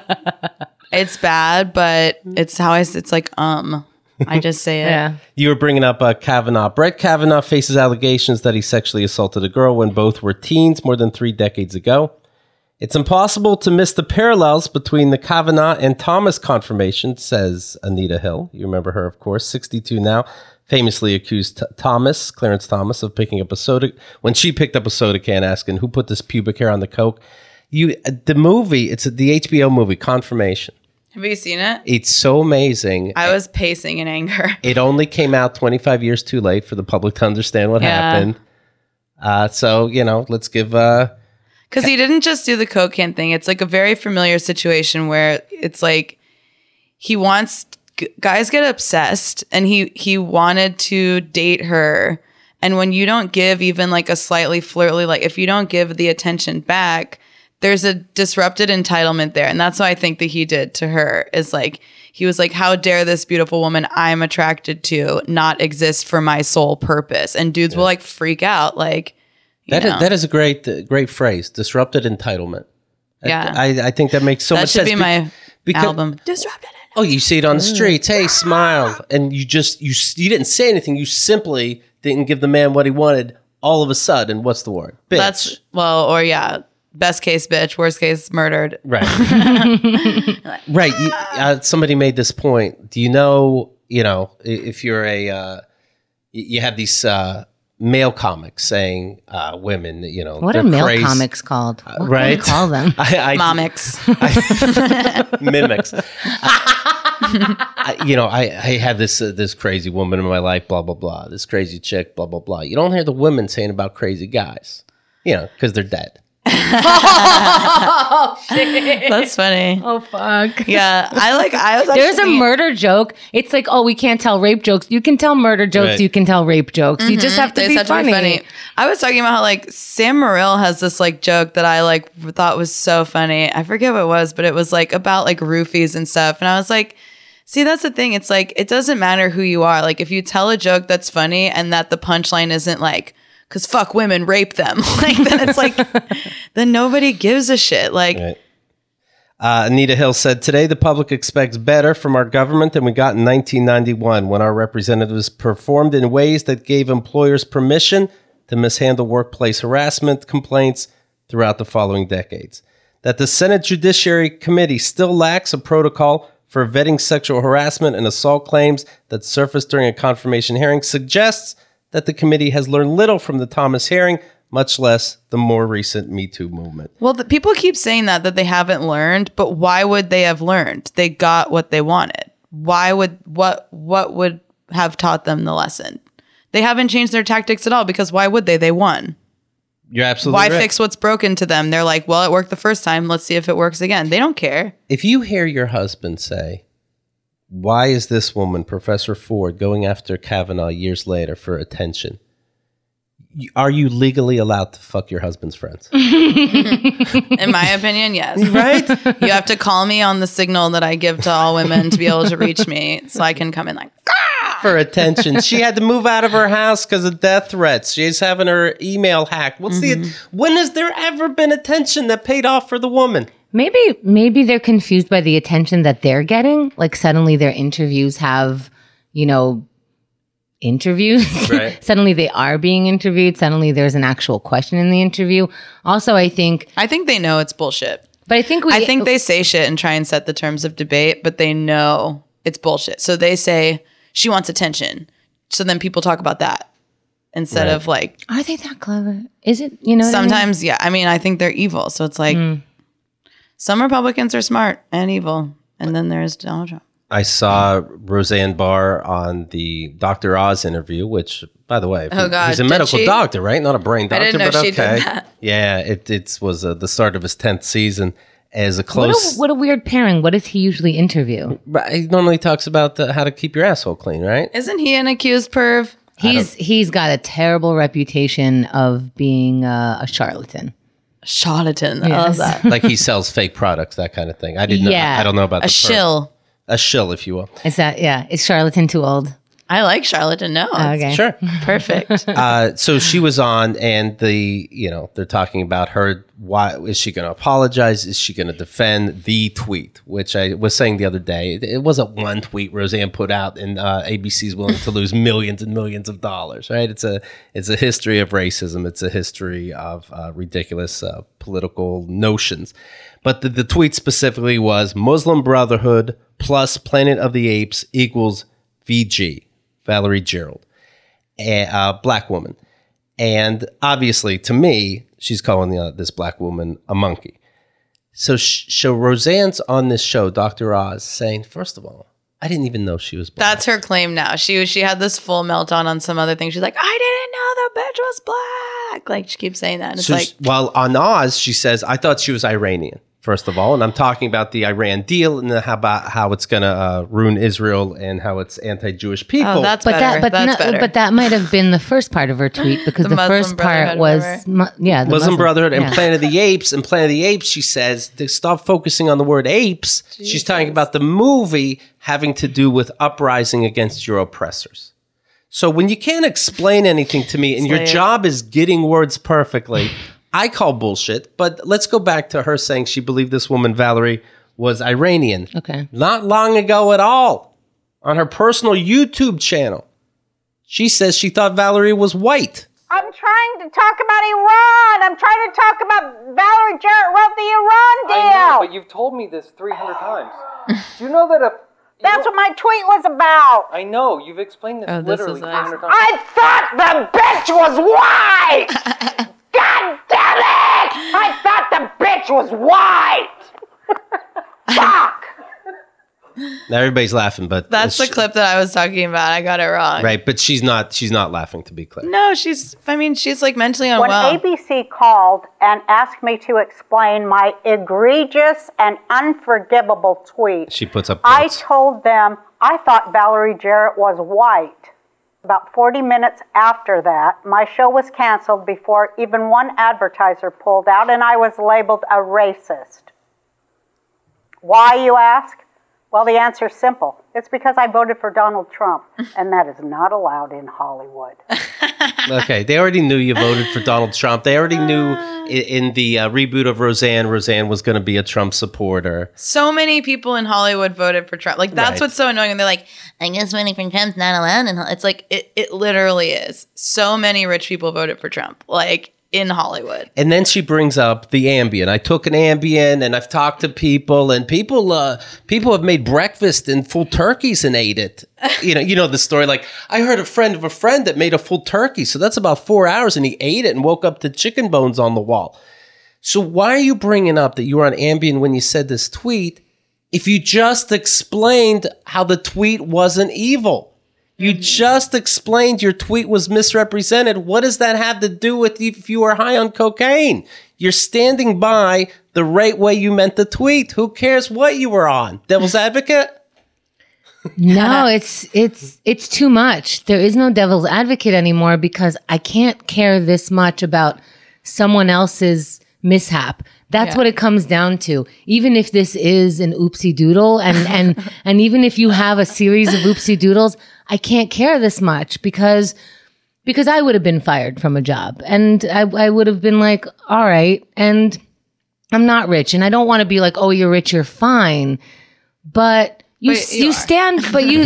It's bad, but it's how it's like, I just say it. Yeah. You were bringing up Kavanaugh. Brett Kavanaugh faces allegations that he sexually assaulted a girl when both were teens more than 3 decades ago. It's impossible to miss the parallels between the Kavanaugh and Thomas confirmation, says Anita Hill. You remember her, of course, 62 now. Famously accused Clarence Thomas, of picking up a soda when she picked up a soda can, asking who put this pubic hair on the Coke. The movie, it's the HBO movie, Confirmation. Have you seen it? It's so amazing. I was pacing in anger. It only came out 25 years too late for the public to understand what happened. So, let's give... Because he didn't just do the Coke can thing. It's like a very familiar situation where it's like he wants... Guys get obsessed, and he wanted to date her. And when you don't give even like a slightly flirty, like if you don't give the attention back... There's a disrupted entitlement there. And that's what I think that he did to her is like, he was like, how dare this beautiful woman I'm attracted to not exist for my sole purpose? And dudes will like freak out. Like, that is a great phrase, disrupted entitlement. Yeah. I think that makes so much sense. That should be my album. Disrupted entitlement. Oh, you see it on the streets. Hey, smile. And you didn't say anything. You simply didn't give the man what he wanted all of a sudden. What's the word? Bitch. Best case, bitch. Worst case, murdered. Right. Right. Somebody made this point. Do you know, if you're you have these male comics saying women, what are male comics called? What right? can we call them? Momics. Mimics. I have this crazy woman in my life, blah, blah, blah. This crazy chick, blah, blah, blah. You don't hear the women saying about crazy guys, because they're dead. Oh shit! That's funny. Oh fuck! Yeah, There's a murder joke. It's like, oh, we can't tell rape jokes. You can tell murder jokes. Right. You can tell rape jokes. You just have to be funny. I was talking about how like Sam Morril has this like joke that I like thought was so funny. I forget what it was, but it was like about like roofies and stuff. And I was like, see, that's the thing. It's like it doesn't matter who you are. Like if you tell a joke that's funny and that the punchline isn't like, because fuck women, rape them. Like, then it's like, then nobody gives a shit. Like, right. Anita Hill said, today the public expects better from our government than we got in 1991 when our representatives performed in ways that gave employers permission to mishandle workplace harassment complaints throughout the following decades. That the Senate Judiciary Committee still lacks a protocol for vetting sexual harassment and assault claims that surfaced during a confirmation hearing suggests that the committee has learned little from the Thomas hearing, much less the more recent Me Too movement. Well, people keep saying that they haven't learned, but why would they have learned? They got what they wanted. Why would what would have taught them the lesson? They haven't changed their tactics at all because why would they? They won. You're absolutely Why right. fix what's broken to them? They're like, well, it worked the first time. Let's see if it works again. They don't care. If you hear your husband say, why is this woman, Professor Ford, going after Kavanaugh years later for attention? Are you legally allowed to fuck your husband's friends? In my opinion, yes. Right? You have to call me on the signal that I give to all women to be able to reach me so I can come in like, For attention. She had to move out of her house because of death threats. She's having her email hacked. When has there ever been attention that paid off for the woman? Maybe they're confused by the attention that they're getting. Like suddenly their interviews have, interviews. Right. Suddenly they are being interviewed. Suddenly there's an actual question in the interview. Also, I think they know it's bullshit. But I think they say shit and try and set the terms of debate, but they know it's bullshit. So they say she wants attention. So then people talk about that instead of like, are they that clever? Is it, sometimes, yeah. I mean, I think they're evil. So it's like some Republicans are smart and evil. And then there's Donald Trump. I saw Roseanne Barr on the Dr. Oz interview, which, by the way, he's a medical doctor, right? Not a brain doctor, I didn't know but she okay. did that. Yeah, it was the start of his 10th season as a close. What a weird pairing. What does he usually interview? He normally talks about how to keep your asshole clean, right? Isn't he an accused perv? He's got a terrible reputation of being a charlatan. Charlatan. I love that. Like he sells fake products, that kind of thing. I didn't know. I don't know about a shill. A shill, if you will. Is that, is charlatan too old? I like charlatan. No. Okay. Sure. Perfect. So she was on, and they're talking about her. Why is she going to apologize? Is she going to defend the tweet? Which I was saying the other day, it wasn't one tweet Roseanne put out, and ABC's willing to lose millions and millions of dollars. Right? It's a history of racism. It's a history of ridiculous political notions. But the tweet specifically was Muslim Brotherhood plus Planet of the Apes equals VG. Valerie Gerald, a black woman. And obviously, to me, she's calling this black woman a monkey. So Roseanne's on this show, Dr. Oz, saying, first of all, I didn't even know she was black. That's her claim now. She had this full meltdown on some other thing. She's like, I didn't know the bitch was black. Like, she keeps saying that. And it's while on Oz, she says, I thought she was Iranian. First of all, and I'm talking about the Iran deal and about how it's going to ruin Israel and how it's anti-Jewish people. Oh, that's better. But that might have been the first part of her tweet because the first part was the Muslim Brotherhood and Planet of the Apes. And Planet of the Apes, she says, to stop focusing on the word apes. Jesus. She's talking about the movie having to do with uprising against your oppressors. So when you can't explain anything to me and your job is getting words perfectly, I call bullshit, but let's go back to her saying she believed this woman, Valerie, was Iranian. Okay. Not long ago at all. On her personal YouTube channel, she says she thought Valerie was white. I'm trying to talk about Iran. I'm trying to talk about Valerie Jarrett wrote the Iran deal. I know, but you've told me this 300 times. Do you know that That's what my tweet was about. I know, you've explained this literally 300 times. I thought the bitch was white! God damn it! I thought the bitch was white! Fuck! Now everybody's laughing, but that's the clip that I was talking about. I got it wrong. Right, but she's not laughing, to be clear. No, she's like mentally unwell. When ABC called and asked me to explain my egregious and unforgivable tweet, she puts up I told them I thought Valerie Jarrett was white. About 40 minutes after that, my show was canceled before even one advertiser pulled out, and I was labeled a racist. Why, you ask? Well, the answer is simple. It's because I voted for Donald Trump, and that is not allowed in Hollywood. Okay, they already knew you voted for Donald Trump. They already knew in the reboot of Roseanne was going to be a Trump supporter. So many people in Hollywood voted for Trump. Like, that's what's so annoying. And they're like, I guess voting for Trump's not allowed. And it's like, it literally is. So many rich people voted for Trump. Like, in Hollywood. And then she brings up the Ambien. I took an Ambien, and I've talked to people, and people have made breakfast in full turkeys and ate it. You know the story. Like, I heard a friend of a friend that made a full turkey, so that's about 4 hours, and he ate it and woke up to chicken bones on the wall. So why are you bringing up that you were on Ambien when you said this tweet if you just explained how the tweet wasn't evil? You just explained your tweet was misrepresented. What does that have to do with if you were high on cocaine? You're standing by the right way you meant the tweet. Who cares what you were on? Devil's advocate? No, it's too much. There is no devil's advocate anymore because I can't care this much about someone else's mishap. That's what it comes down to. Even if this is an oopsie doodle and even if you have a series of oopsie doodles, I can't care this much because I would have been fired from a job and I would have been like, all right, and I'm not rich and I don't want to be like, oh, you're rich, you're fine. But you stand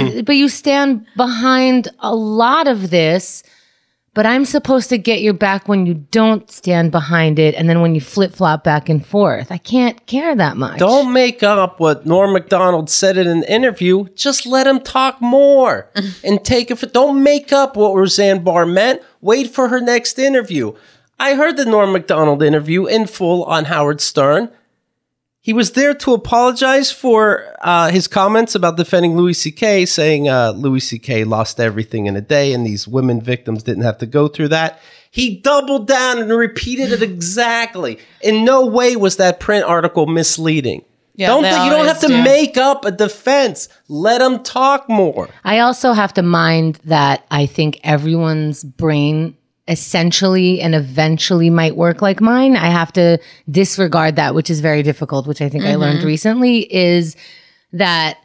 behind a lot of this. But I'm supposed to get your back when you don't stand behind it and then when you flip-flop back and forth. I can't care that much. Don't make up what Norm Macdonald said in an interview. Just let him talk more and take it. Don't make up what Roseanne Barr meant. Wait for her next interview. I heard the Norm Macdonald interview in full on Howard Stern. He was there to apologize for his comments about defending Louis C.K., saying Louis C.K. lost everything in a day and these women victims didn't have to go through that. He doubled down and repeated it exactly. In no way was that print article misleading. Yeah, you don't have to make up a defense. Let him talk more. I also have to mind that I think everyone's brain essentially and eventually might work like mine. I have to disregard that, which is very difficult, which I think I learned recently, is that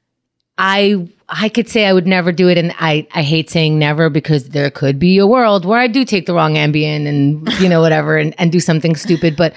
I could say I would never do it. And I hate saying never because there could be a world where I do take the wrong Ambien and, whatever, and do something stupid. But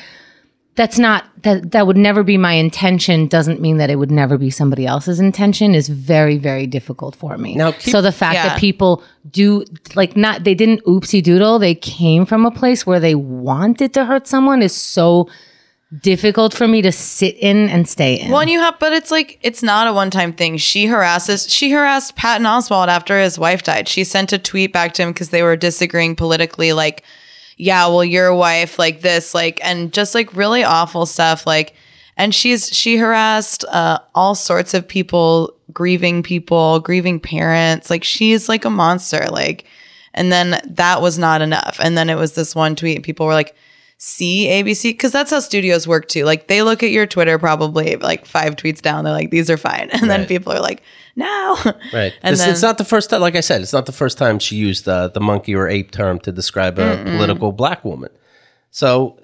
that would never be my intention. Doesn't mean that it would never be somebody else's intention. Is very, very difficult for me. So the fact that people do they didn't oopsie doodle. They came from a place where they wanted to hurt someone is so difficult for me to sit in and stay in. Well, but it's not a one-time thing. She harassed Patton Oswalt after his wife died. She sent a tweet back to him because they were disagreeing politically, like, yeah, well, your wife, like this, like, and just like really awful stuff. Like, and she harassed all sorts of people, grieving parents. Like, she's like a monster. Like, and then that was not enough. And then it was this one tweet and people were like, see ABC, because that's how studios work too. Like, they look at your Twitter probably like 5 tweets down. They're like, these are fine. And then people are like, no. Right. And it's not the first time, like I said, it's not the first time she used the monkey or ape term to describe a political black woman. So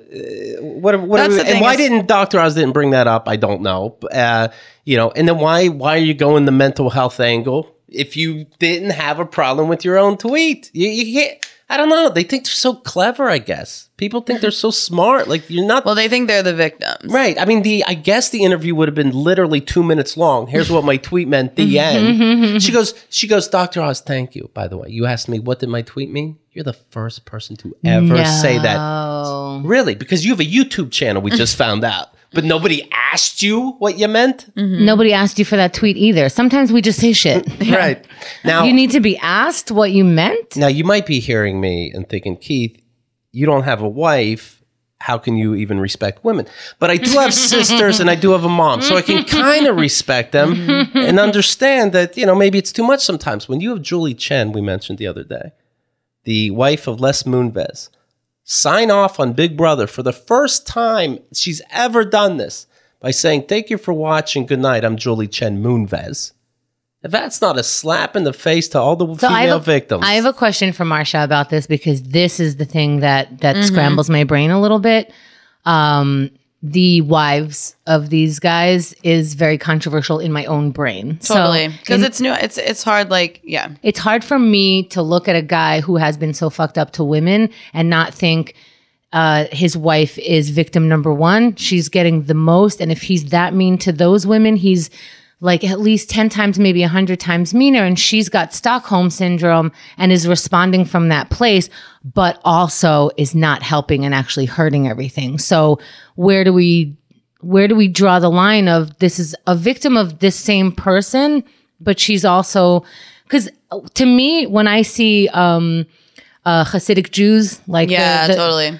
why didn't Dr. Oz didn't bring that up? I don't know. And then why are you going the mental health angle if you didn't have a problem with your own tweet? You can't. I don't know. They think they're so clever, I guess. People think they're so smart. Like, you're not. Well, they think they're the victims. Right. I mean, I guess the interview would have been literally 2 minutes long. Here's what my tweet meant, the end. She goes, Dr. Oz, thank you, by the way. You asked me, what did my tweet mean? You're the first person to ever say that. Really? Because you have a YouTube channel, we just found out. But nobody asked you what you meant? Nobody asked you for that tweet either. Sometimes we just say shit. Right. Now, you need to be asked what you meant? Now, you might be hearing me and thinking, Keith, you don't have a wife. How can you even respect women? But I do have sisters and I do have a mom. So I can kind of respect them and understand that, maybe it's too much sometimes. When you have Julie Chen, we mentioned the other day, the wife of Les Moonves, sign off on Big Brother for the first time she's ever done this by saying, thank you for watching. Good night. I'm Julie Chen Moonves. If that's not a slap in the face to all the female victims. I have a question for Marcia about this because this is the thing that scrambles my brain a little bit. The wives of these guys is very controversial in my own brain. Totally. Because it's new. It's hard. It's hard for me to look at a guy who has been so fucked up to women and not think his wife is victim number one. She's getting the most. And if he's that mean to those women, he's like at least 10 times, maybe 100 times meaner. And she's got Stockholm syndrome and is responding from that place, but also is not helping and actually hurting everything. So where do we draw the line of this is a victim of this same person, but she's also, because to me, when I see Hasidic Jews, like totally.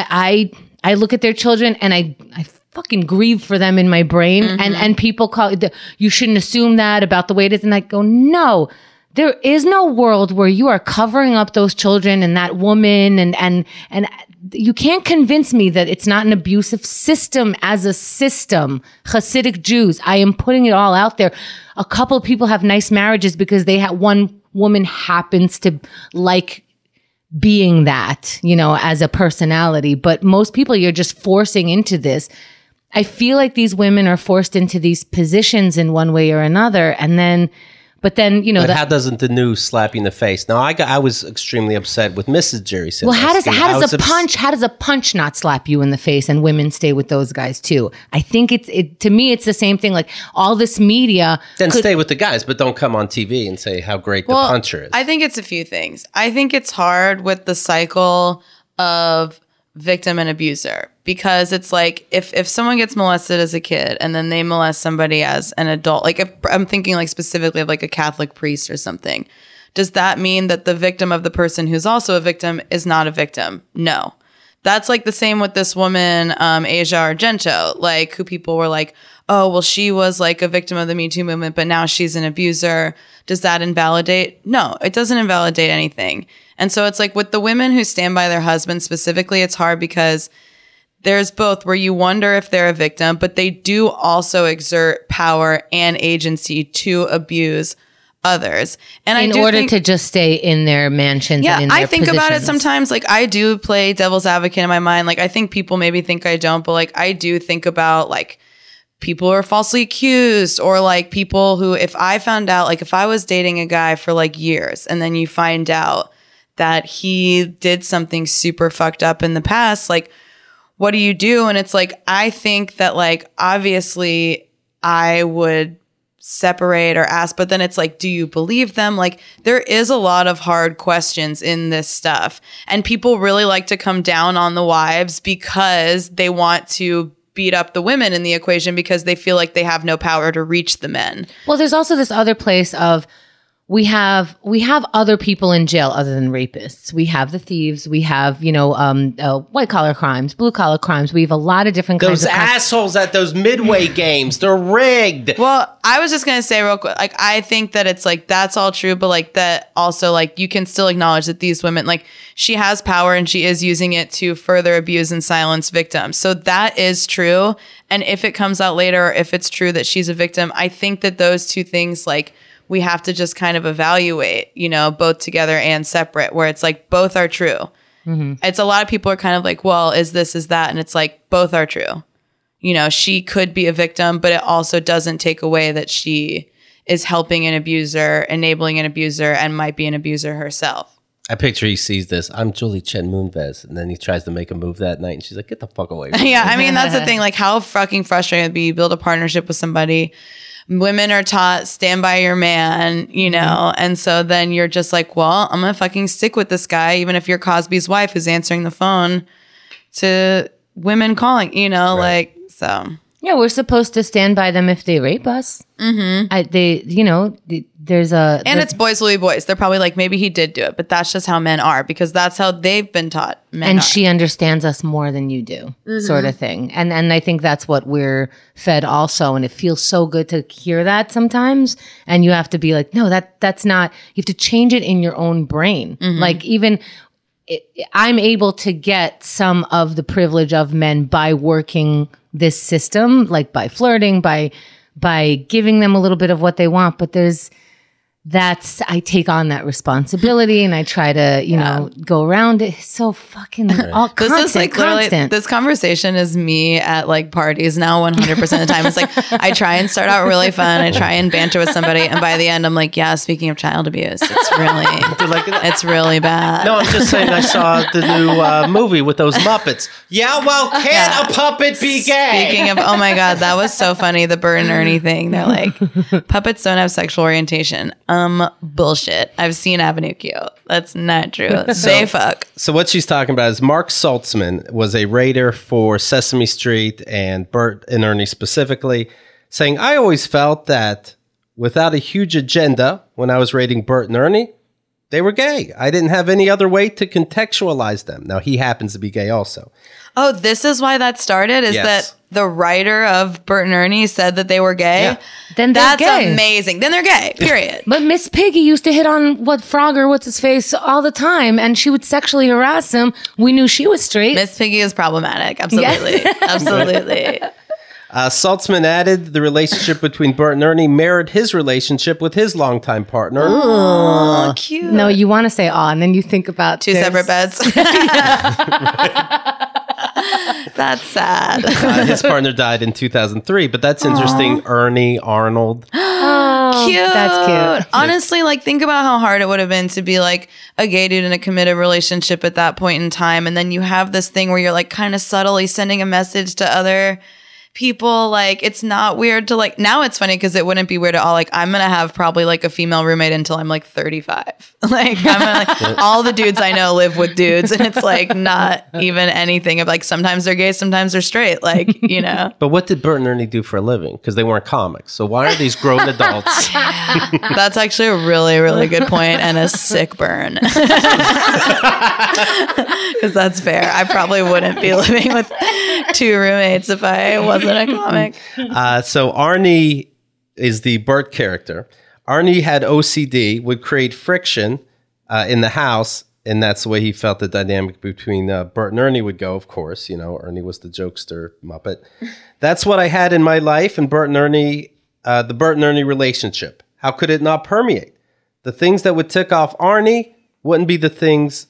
I look at their children and I fucking grieve for them in my brain. And people call it, you shouldn't assume that about the way it is. And I go, no, there is no world where you are covering up those children and that woman. And you can't convince me that it's not an abusive system as a system. Hasidic Jews, I am putting it all out there. A couple of people have nice marriages because they have one woman happens to like being that, as a personality. But most people you're just forcing into this. I feel like these women are forced into these positions in one way or another. But how doesn't the news slap you in the face? Now, I was extremely upset with Mrs. Jerry Sandusky. Well, how does a punch not slap you in the face and women stay with those guys too? I think to me, it's the same thing. Like all this media. Then stay with the guys, but don't come on TV and say how great the puncher is. I think it's a few things. I think it's hard with the cycle of victim and abuser, because it's like if someone gets molested as a kid and then they molest somebody as an adult, like if I'm thinking like specifically of like a Catholic priest or something, does that mean that the victim of the person who's also a victim is not a victim? No. That's like the same with this woman, Asia Argento, like who people were like, oh, well, she was like a victim of the Me Too movement, but now she's an abuser. Does that invalidate? No, it doesn't invalidate anything. And so it's like with the women who stand by their husbands specifically, it's hard because there's both where you wonder if they're a victim, but they do also exert power and agency to abuse others. And in order to just stay in their mansions. Yeah, and in their I think positions. about it sometimes. Like I do play devil's advocate in my mind. Like I think people maybe think I don't, but like I do think about like people who are falsely accused, or like people who, if I found out, like if I was dating a guy for like years and then you find out that he did something super fucked up in the past, like what do you do? And it's like, I think that like, obviously I would separate or ask, but then it's like, do you believe them? Like there is a lot of hard questions in this stuff. And people really like to come down on the wives because they want to beat up the women in the equation because they feel like they have no power to reach the men. Well, there's also this other place of we have other people in jail other than rapists. We have the thieves. We have, white collar crimes, blue collar crimes. We have a lot of different kinds of those assholes at those midway games. They're rigged. Well, I was just going to say real quick, like, I think that it's like, that's all true. But like that also, like, you can still acknowledge that these women, like she has power and she is using it to further abuse and silence victims. So that is true. And if it comes out later, or if it's true that she's a victim, I think that those two things, like, we have to just kind of evaluate, both together and separate, where it's like both are true. Mm-hmm. It's a lot of people are kind of like, well, is this, is that? And it's like, both are true. She could be a victim, but it also doesn't take away that she is helping an abuser, enabling an abuser, and might be an abuser herself. I picture he sees this. I'm Julie Chen Moonves. And then he tries to make a move that night and she's like, get the fuck away from me. Yeah, I mean, that's the thing. Like, how fucking frustrating it would be. You build a partnership with somebody. Women are taught, stand by your man, and so then you're just like, well, I'm going to fucking stick with this guy, even if you're Cosby's wife who's answering the phone to women calling, right. Like, so. Yeah, we're supposed to stand by them if they rape us. Mm-hmm. And it's boys will be boys. They're probably like, maybe he did do it, but that's just how men are because that's how they've been taught. Men are. She understands us more than you do, sort of thing. And I think that's what we're fed also. And it feels so good to hear that sometimes. And you have to be like, no, that's not, you have to change it in your own brain. Mm-hmm. Like even I'm able to get some of the privilege of men by working this system, like by flirting, by giving them a little bit of what they want. But there's I take on that responsibility and I try to, you know, go around it. It's so fucking all This constant, is like literally, constant. this conversation is me at like parties now 100% of the time. It's like, I try and start out really fun. I try and banter with somebody. And by the end, I'm like, yeah, speaking of child abuse, it's really bad. No, I'm just saying I saw the new movie with those Muppets. Yeah, well, can't a puppet be gay? Speaking of, oh my God, that was so funny. The Bert and Ernie thing. They're like, puppets don't have sexual orientation. Bullshit. I've seen Avenue Q. That's not true. They fuck. So what she's talking about is Mark Saltzman was a writer for Sesame Street and Bert and Ernie specifically, saying, I always felt that without a huge agenda when I was rating Bert and Ernie, they were gay. I didn't have any other way to contextualize them. Now, he happens to be gay also. Oh, this is why that started? Is that the writer of Bert and Ernie said that they were gay? Yeah. Then they're That's gay. amazing. Then they're gay, period. But Miss Piggy used to hit on Frogger, what's his face, all the time, and she would sexually harass him. We knew she was straight. Miss Piggy is problematic. Absolutely. Absolutely. Saltzman added the relationship between Bert and Ernie mirrored his relationship with his longtime partner. Oh, cute. No, you want to say aw, and then you think about Two separate beds. That's sad. His partner died in 2003, but that's interesting. Ernie Arnold. Oh, Cute. that's cute. Honestly, like think about how hard it would have been to be like a gay dude in a committed relationship at that point in time. And then you have this thing where you're like kind of subtly sending a message to other people. Like it's not weird to like, now it's funny because it wouldn't be weird at all. Like I'm going to have probably like a female roommate until I'm like 35. Like I'm gonna, like all the dudes I know live with dudes and it's like not even anything of like sometimes they're gay, sometimes they're straight. Like, you know. But what did Bert and Ernie do for a living? Because they weren't comics. So why are these grown adults? That's actually a really, really good point and a sick burn. Because that's fair. I probably wouldn't be living with two roommates if I wasn't a comic. So Arnie is the Bert character. Arnie had OCD, would create friction in the house, and that's the way he felt the dynamic between Bert and Ernie would go, of course. You know, Ernie was the jokester Muppet. That's what I had in my life, and Bert and Ernie, the Bert and Ernie relationship. How could it not permeate? The things that would tick off Arnie would be the things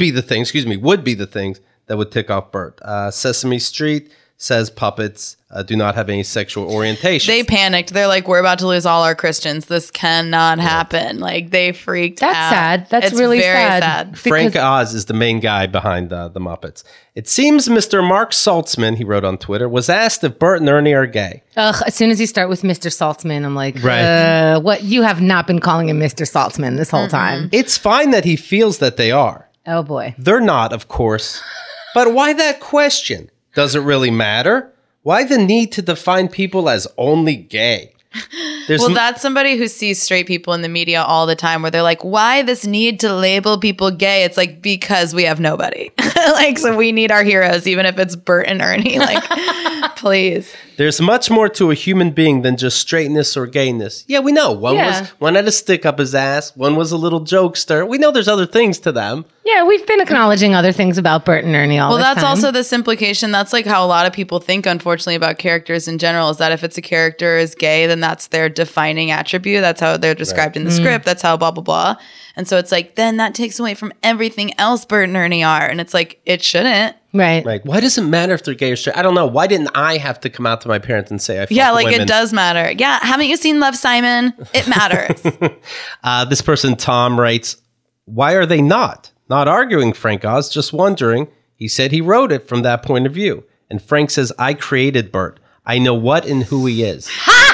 that would tick off Bert. Sesame Street says puppets do not have any sexual orientation. They panicked. They're like, we're about to lose all our Christians. This cannot happen. Like they freaked out. That's sad. That's it's really very sad. Frank Oz is the main guy behind the Muppets. It seems Mr. Mark Saltzman, he wrote on Twitter, was asked if Bert and Ernie are gay. As soon as you start with Mr. Saltzman, I'm like, Right. What? You have not been calling him Mr. Saltzman this whole time. It's fine that he feels that they are. Oh boy. They're not, of course. But why that question? Does it really matter? Why the need to define people as only gay? Well, that's somebody who sees straight people in the media all the time where they're like, why this need to label people gay? It's like, because we have nobody. Like, so we need our heroes, even if it's Bert and Ernie. Like, please. There's much more to a human being than just straightness or gayness. Yeah, we know. One had a stick up his ass. One was a little jokester. We know there's other things to them. Yeah, we've been acknowledging other things about Bert and Ernie all Well, this that's time. also this implication. That's like how a lot of people think, unfortunately, about characters in general, is that if it's a character is gay, then that's their defining attribute. That's how they're described in the script. That's how blah, blah, blah. And so it's like, then that takes away from everything else Bert and Ernie are. And it's like, it shouldn't. Right. Like, why does it matter if they're gay or straight? I don't know. Why didn't I have to come out to my parents and say I fuck Yeah, like women? it does matter. Yeah, haven't you seen Love, Simon? It matters. This person, Tom, writes, why are they not? Not arguing, Frank Oz, just wondering. He said he wrote it from that point of view. And Frank says, I created Bert. I know what and who he is.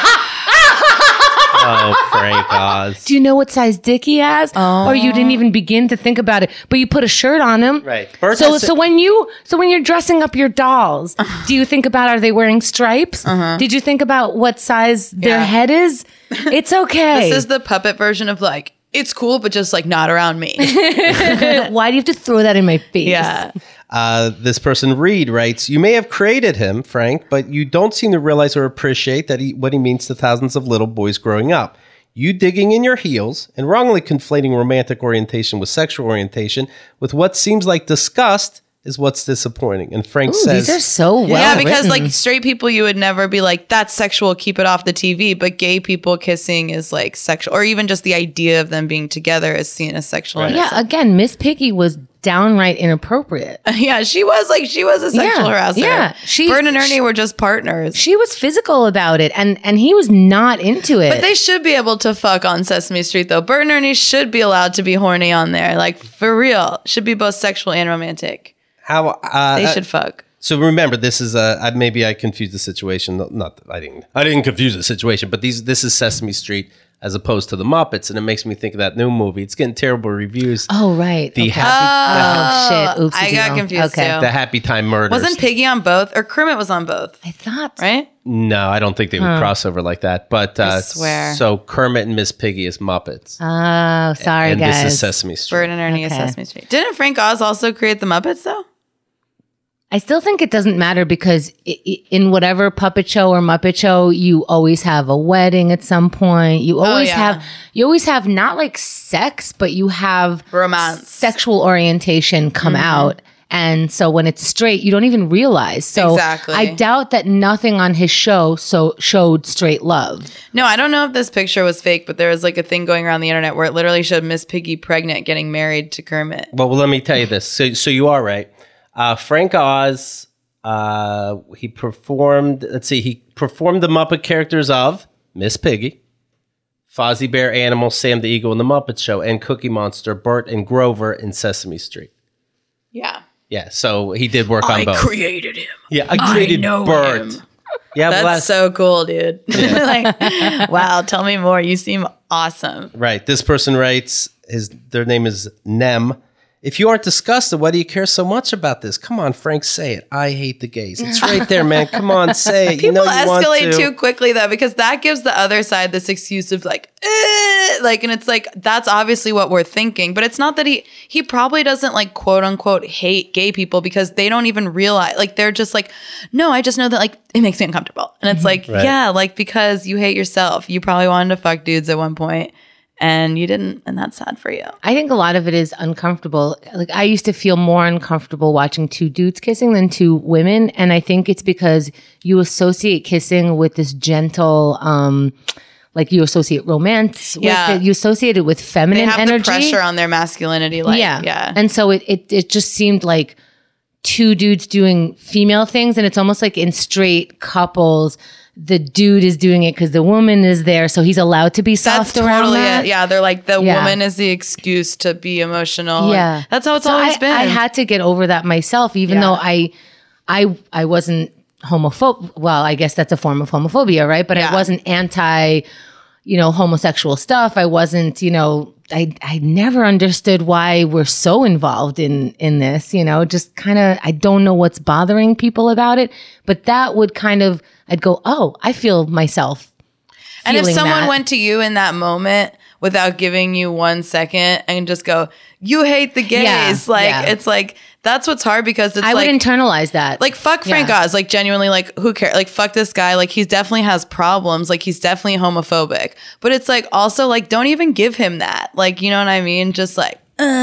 Oh, Frank Oz. Do you know what size dick he has? Or you didn't even begin to think about it, but you put a shirt on him. Right. Bert So when you're dressing up your dolls, do you think about, are they wearing stripes? Did you think about what size their head is? It's okay. This is the puppet version of like, it's cool, but just like not around me. Why do you have to throw that in my face? Yeah. This person, Reed, writes, you may have created him, Frank, but you don't seem to realize or appreciate that what he means to thousands of little boys growing up. You digging in your heels and wrongly conflating romantic orientation with sexual orientation with what seems like disgust is what's disappointing. And Frank says, these are so well Yeah, because written. like straight people, you would never be like, that's sexual, keep it off the TV. But gay people kissing is like sexual, or even just the idea of them being together is seen as sexual. Right. yeah, again, Miss Piggy was downright inappropriate. Yeah, she was a sexual harasser. Yeah, Bert and Ernie were just partners. She was physical about it, and he was not into it. But they should be able to fuck on Sesame Street, though. Bert and Ernie should be allowed to be horny on there. Like, for real. Should be both sexual and romantic. how They should fuck. So remember, this is maybe I confused the situation. Not I didn't confuse the situation, but this is Sesame Street as opposed to the Muppets, and it makes me think of that new movie. It's getting terrible reviews. Oh, right. The okay. happy Oh, shit. Oopsie I got doodle. confused, Okay. too. the Happy Time Murders. Wasn't Piggy on both? Or Kermit was on both, I thought. right? No, I don't think they would cross over like that. But I swear. So Kermit and Miss Piggy is Muppets, Oh, sorry, and guys. this is Sesame Street. Bert and Ernie is Okay. Sesame Street. Didn't Frank Oz also create the Muppets, though? I still think it doesn't matter because in whatever puppet show or Muppet show, you always have a wedding at some point. You always have not like sex, but you have Romance. sexual orientation come out. And so when it's straight, you don't even realize. So Exactly. I doubt that nothing on his show showed straight love. No, I don't know if this picture was fake, but there was like a thing going around the internet where it literally showed Miss Piggy pregnant getting married to Kermit. Well, let me tell you this. So you are right. Frank Oz, he performed. Let's see, he performed the Muppet characters of Miss Piggy, Fozzie Bear, Animal, Sam the Eagle in the Muppet Show, and Cookie Monster, Bert and Grover in Sesame Street. Yeah. Yeah, so he did work on both. created him. Yeah, I created know Bert. him. Yeah, well, That's so cool, dude. Like, wow, tell me more. You seem awesome. right. This person writes, their name is Nem. If you aren't disgusted, why do you care so much about this? Come on, Frank, say it. I hate the gays. It's right there, man. Come on, say it. You know People you want escalate to. too quickly though, because that gives the other side this excuse of like, and it's like that's obviously what we're thinking, but it's not that he probably doesn't like quote unquote hate gay people because they don't even realize, like they're just like, no, I just know that like it makes me uncomfortable, and it's like, Right. yeah, like because you hate yourself, you probably wanted to fuck dudes at one point. And you didn't, and that's sad for you. I think a lot of it is uncomfortable. Like I used to feel more uncomfortable watching two dudes kissing than two women, and I think it's because you associate kissing with this gentle, like you associate romance with it. You associate it with feminine They have energy. the pressure on their masculinity. Like, yeah. And so it just seemed like two dudes doing female things, and it's almost like in straight couples, the dude is doing it because the woman is there, so he's allowed to be soft That's around totally that. it. Yeah, they're like the Yeah. woman is the excuse to be emotional. Yeah, and that's how it's So always been. I had to get over that myself, even though I wasn't homophobic. Well, I guess that's a form of homophobia, right? But I wasn't anti, homosexual stuff. I wasn't, I never understood why we're so involved in this. Just kind of, I don't know what's bothering people about it. But that would kind of, I'd go, oh, I feel myself. And if feeling someone that. went to you in that moment without giving you 1 second and just go, you hate the gays. It's like, that's what's hard because it's I like, would internalize that. like, fuck Frank Oz. Like, genuinely, like, who cares? Like, fuck this guy. Like, he definitely has problems. Like, he's definitely homophobic. But it's like, also, like, don't even give him that. Like, you know what I mean? Just like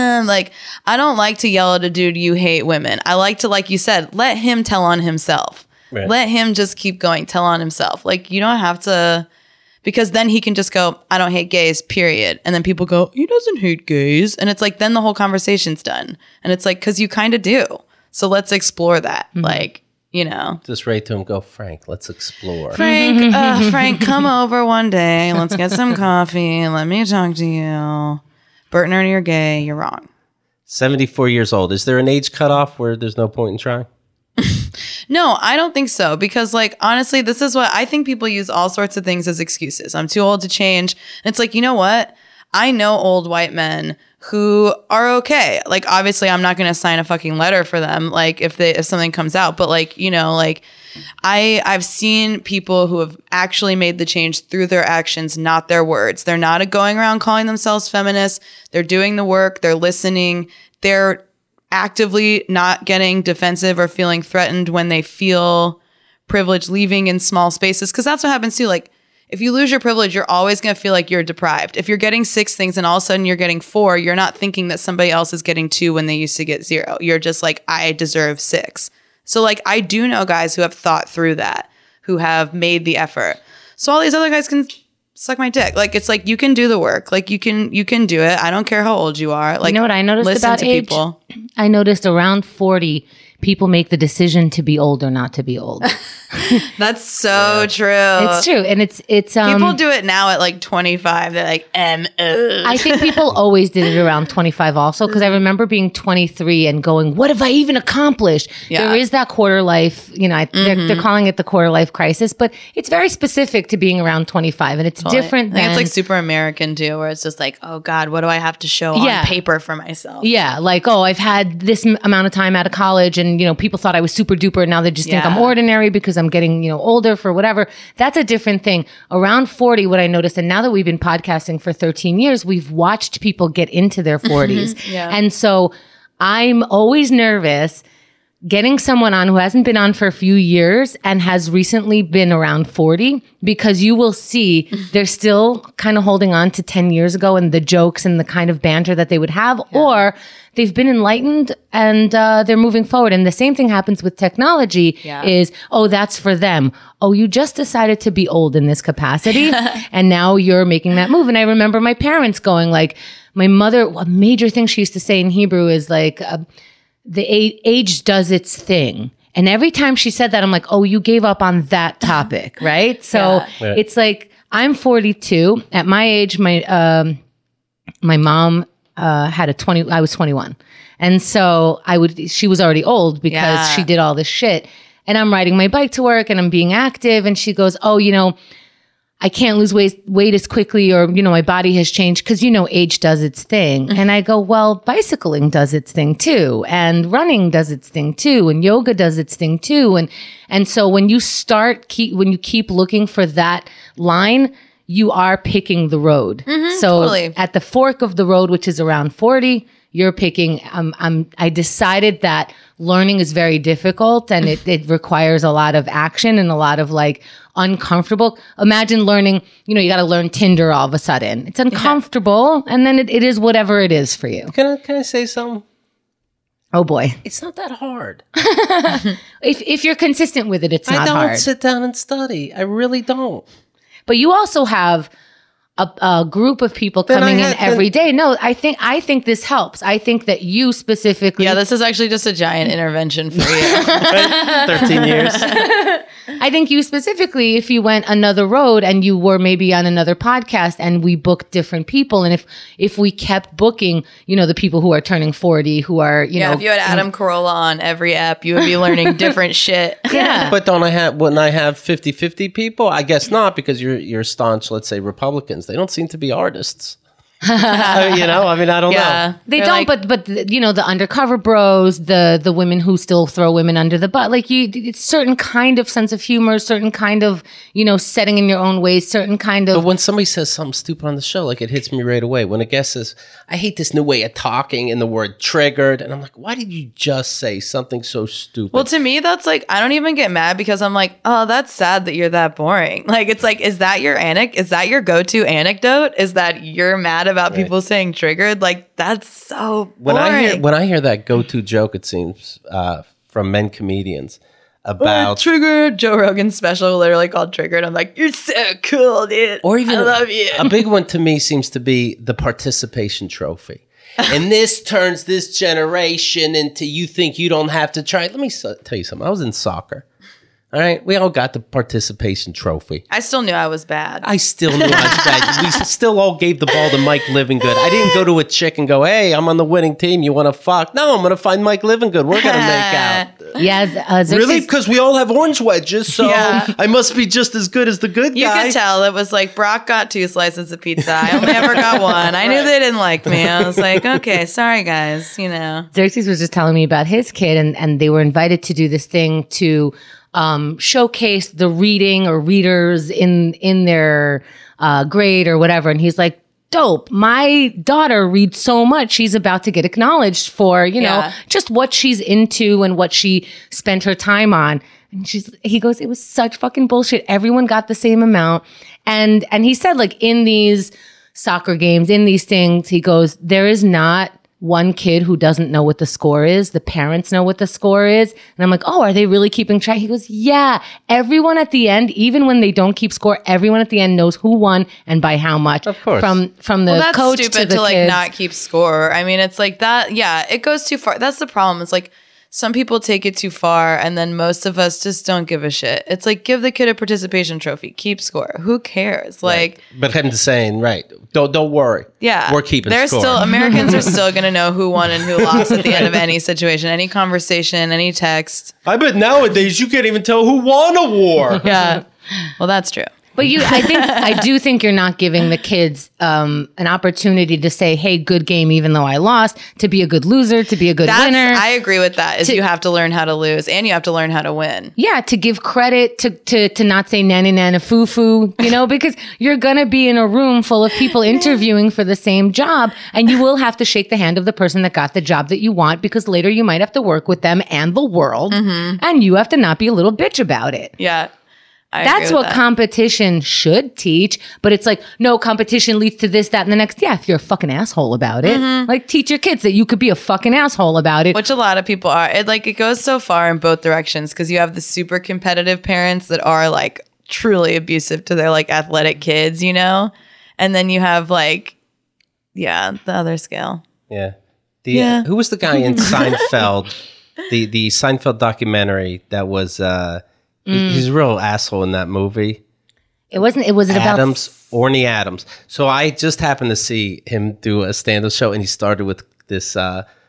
I don't like to yell at a dude, you hate women. I like to, like you said, let him tell on himself. Right. Let him just keep going, tell on himself. Like, you don't have to, because then he can just go, I don't hate gays, period. And then people go, he doesn't hate gays. And it's like, then the whole conversation's done. And it's like, because you kind of do. So let's explore that. Like, Just right to him, go, Frank, let's explore. Frank, come over one day. Let's get some coffee. Let me talk to you. Bert and Ernie are gay. You're wrong. 74 years old. Is there an age cutoff where there's no point in trying? No, I don't think so. Because, like, honestly, this is what I think people use all sorts of things as excuses. I'm too old to change. And it's like, you know what? I know old white men who are okay. Like, obviously, I'm not going to sign a fucking letter for them. Like, if something comes out, but like, I've seen people who have actually made the change through their actions, not their words. They're not going around calling themselves feminists. They're doing the work. They're listening. They're actively not getting defensive or feeling threatened when they feel privilege leaving in small spaces. Cause that's what happens too. Like, if you lose your privilege, you're always going to feel like you're deprived. If you're getting 6 things and all of a sudden you're getting 4, you're not thinking that somebody else is getting 2 when they used to get 0. You're just like, I deserve 6. So like, I do know guys who have thought through that, who have made the effort. So all these other guys can suck my dick. Like, it's like, you can do the work. Like, you can do it. I don't care how old you are. Like, you know what I noticed listen about to age? people. I noticed around 40, people make the decision to be old or not to be old. That's so true. It's true. And it's People do it now at like 25. They're like, I think people always did it around 25 also, because I remember being 23 and going, what have I even accomplished? Yeah. There is that quarter life, they're calling it the quarter life crisis, but it's very specific to being around 25, and it's different I think than... it's like super American too, where it's just like, oh God, what do I have to show on paper for myself? Yeah, like, oh, I've had this amount of time out of college, and people thought I was super duper, now they just think I'm ordinary because I'm getting older for whatever. That's a different thing. Around 40, what I noticed, and now that we've been podcasting for 13 years, we've watched people get into their 40s. And so I'm always nervous getting someone on who hasn't been on for a few years and has recently been around 40, because you will see they're still kind of holding on to 10 years ago and the jokes and the kind of banter that they would have, or they've been enlightened and they're moving forward. And the same thing happens with technology is, oh, that's for them. Oh, you just decided to be old in this capacity and now you're making that move. And I remember my parents going like, my mother, a major thing she used to say in Hebrew is like, the age does its thing. And every time she said that, I'm like, oh, you gave up on that topic, right? So it's like, I'm 42. At my age, my mom had I was 21. And so she was already old because she did all this shit. And I'm riding my bike to work and I'm being active. And she goes, oh, I can't lose weight as quickly, or, my body has changed because, age does its thing. And I go, well, bicycling does its thing too. And running does its thing too. And yoga does its thing too. And so when you keep looking for that line, you are picking the road. So totally. At the fork of the road, which is around 40, you're picking, I decided that learning is very difficult and it requires a lot of action and a lot of like uncomfortable. Imagine learning, you got to learn Tinder all of a sudden. It's uncomfortable and then it is whatever it is for you. Can I say something? Oh boy. It's not that hard. If you're consistent with it, it's not hard. I don't sit down and study. I really don't. But you also have a group of people coming in every day. No, I think this helps. I think that you specifically... Yeah, this is actually just a giant intervention for you. 13 years. I think you specifically, if you went another road and you were maybe on another podcast and we booked different people, and if we kept booking, the people who are turning 40, who are, if you had Adam Carolla on every app, you would be learning different shit. Yeah. But wouldn't I have 50-50 people? I guess not, because you're staunch, let's say, Republicans. They don't seem to be artists. I don't know. They don't, but the undercover bros, the women who still throw women under the bus, like it's certain kind of sense of humor, certain kind of, setting in your own ways, certain kind of... But when somebody says something stupid on the show, like it hits me right away. When a guest says, I hate this new way of talking and the word triggered, and I'm like, why did you just say something so stupid? Well, to me, that's like, I don't even get mad because I'm like, oh, that's sad that you're that boring. Like, it's like, is that your go-to anecdote? Is that you're mad about people saying triggered? Like, that's so boring. When I hear that go-to joke, it seems from men comedians about triggered. Joe Rogan's special literally called Triggered. I'm like, you're so cool, dude. Or even I love you. A big one to me seems to be the participation trophy. And this turns this generation into, you think you don't have to try. Let me tell you something. I was in soccer. All right, we all got the participation trophy. I still knew I was bad. I still knew I was bad. We still all gave the ball to Mike Livingood. I didn't go to a chick and go, hey, I'm on the winning team. You want to fuck? No, I'm going to find Mike Livingood. We're going to make out. Yeah, really? Because we all have orange wedges, so I must be just as good as the good guy. You could tell. It was like, Brock got 2 slices of pizza. I only ever got 1. I knew they didn't like me. I was like, okay, sorry, guys. Xerxes was just telling me about his kid, and they were invited to do this thing to... showcase the reading or readers in their grade or whatever. And he's like, dope. My daughter reads so much. She's about to get acknowledged for, just what she's into and what she spent her time on. And he goes, it was such fucking bullshit. Everyone got the same amount. And he said, like, in these soccer games, in these things, he goes, there is not one kid who doesn't know what the score is. The parents know what the score is. And I'm like, oh, are they really keeping track? He goes, yeah. Everyone at the end, even when they don't keep score, everyone at the end knows who won and by how much. Of course. From the that's coach stupid to the like kids. not keep score. I mean, it's like that. Yeah, it goes too far. That's the problem. It's like some people take it too far, and then most of us just don't give a shit. It's like, give the kid a participation trophy, keep score. Who cares? Like, but him saying, right? Don't worry. yeah, we're keeping They're score. still Americans are still gonna know who won and who lost at the end of any situation, any conversation, any text. I bet nowadays you can't even tell who won a war. Yeah, well, that's true. But I do think you're not giving the kids an opportunity to say, hey, good game, even though I lost, to be a good loser, to be a good winner. I agree with that. Is you have to learn how to lose and you have to learn how to win. Yeah, to give credit, to not say nanny nana foo foo, because you're going to be in a room full of people interviewing for the same job, and you will have to shake the hand of the person that got the job that you want, because later you might have to work with them and the world, and you have to not be a little bitch about it. Yeah. That's what competition should teach. But it's like, no, competition leads to this, that, and the next. Yeah, if you're a fucking asshole about it, like, teach your kids that you could be a fucking asshole about it. Which a lot of people are. It goes so far in both directions, because you have the super competitive parents that are like truly abusive to their like athletic kids, and then you have like, the other scale. Yeah. Who was the guy in Seinfeld? the Seinfeld documentary that was. He's a real asshole in that movie. It was it about Orny Adams. So I just happened to see him do a stand-up show, and he started with this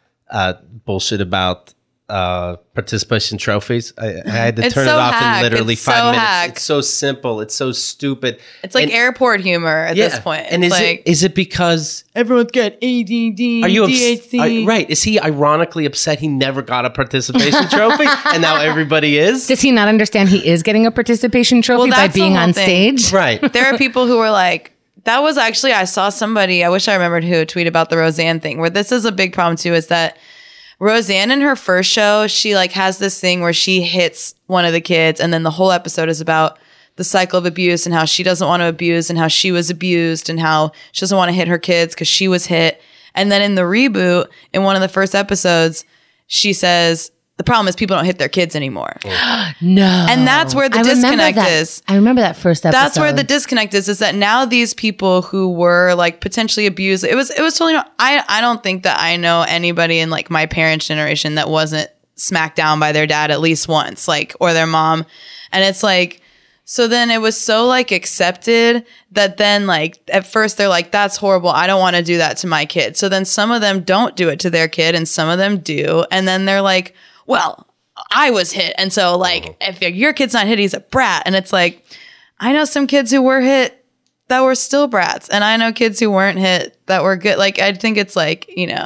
bullshit about participation trophies. I had to turn it off in literally 5 minutes. Hack. It's so simple. It's so stupid. It's like airport humor at this point. And is it because everyone's got ADD, are you right? Is he ironically upset he never got a participation trophy, and now everybody is? Does he not understand he is getting a participation trophy by being on stage? Right. There are people who are like, that was actually, I saw somebody, I wish I remembered who, tweet about the Roseanne thing, where this is a big problem too, is that Roseanne in her first show, she like has this thing where she hits one of the kids, and then the whole episode is about the cycle of abuse and how she doesn't want to abuse and how she was abused and how she doesn't want to hit her kids because she was hit. And then in the reboot, in one of the first episodes, she says, the problem is people don't hit their kids anymore. No. And that's where the disconnect is. I remember that first episode. That's where the disconnect is that now these people who were like potentially abused, it was totally not, I don't think that I know anybody in like my parents' generation that wasn't smacked down by their dad at least once, like, or their mom. And it's like, so then it was so like accepted that then like at first they're like, that's horrible. I don't want to do that to my kid. So then some of them don't do it to their kid and some of them do. And then they're like, well, I was hit. And so like, if your kid's not hit, he's a brat. And it's like, I know some kids who were hit that were still brats. And I know kids who weren't hit that were good. Like, I think it's like,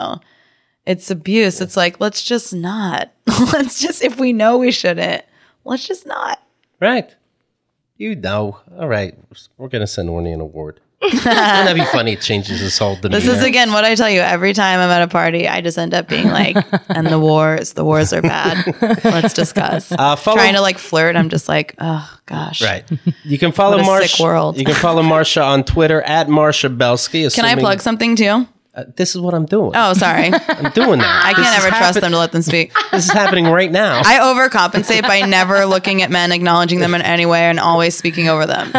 it's abuse. It's like, let's just not. If we know we shouldn't, let's just not. Right. All right. We're going to send Orny an award. Wouldn't that be funny? It changes his whole demeanor. This is, again, what I tell you. Every time I'm at a party, I just end up being like, and the wars are bad. Let's discuss. Trying to like flirt. I'm just like, oh, gosh. Right. You can follow Marsha. Sick world. You can follow Marsha on Twitter at Marsha Belsky. Can I plug something too? This is what I'm doing. Oh, sorry. I'm doing that. I can't ever trust them to let them speak. This is happening right now. I overcompensate by never looking at men, acknowledging them in any way, and always speaking over them.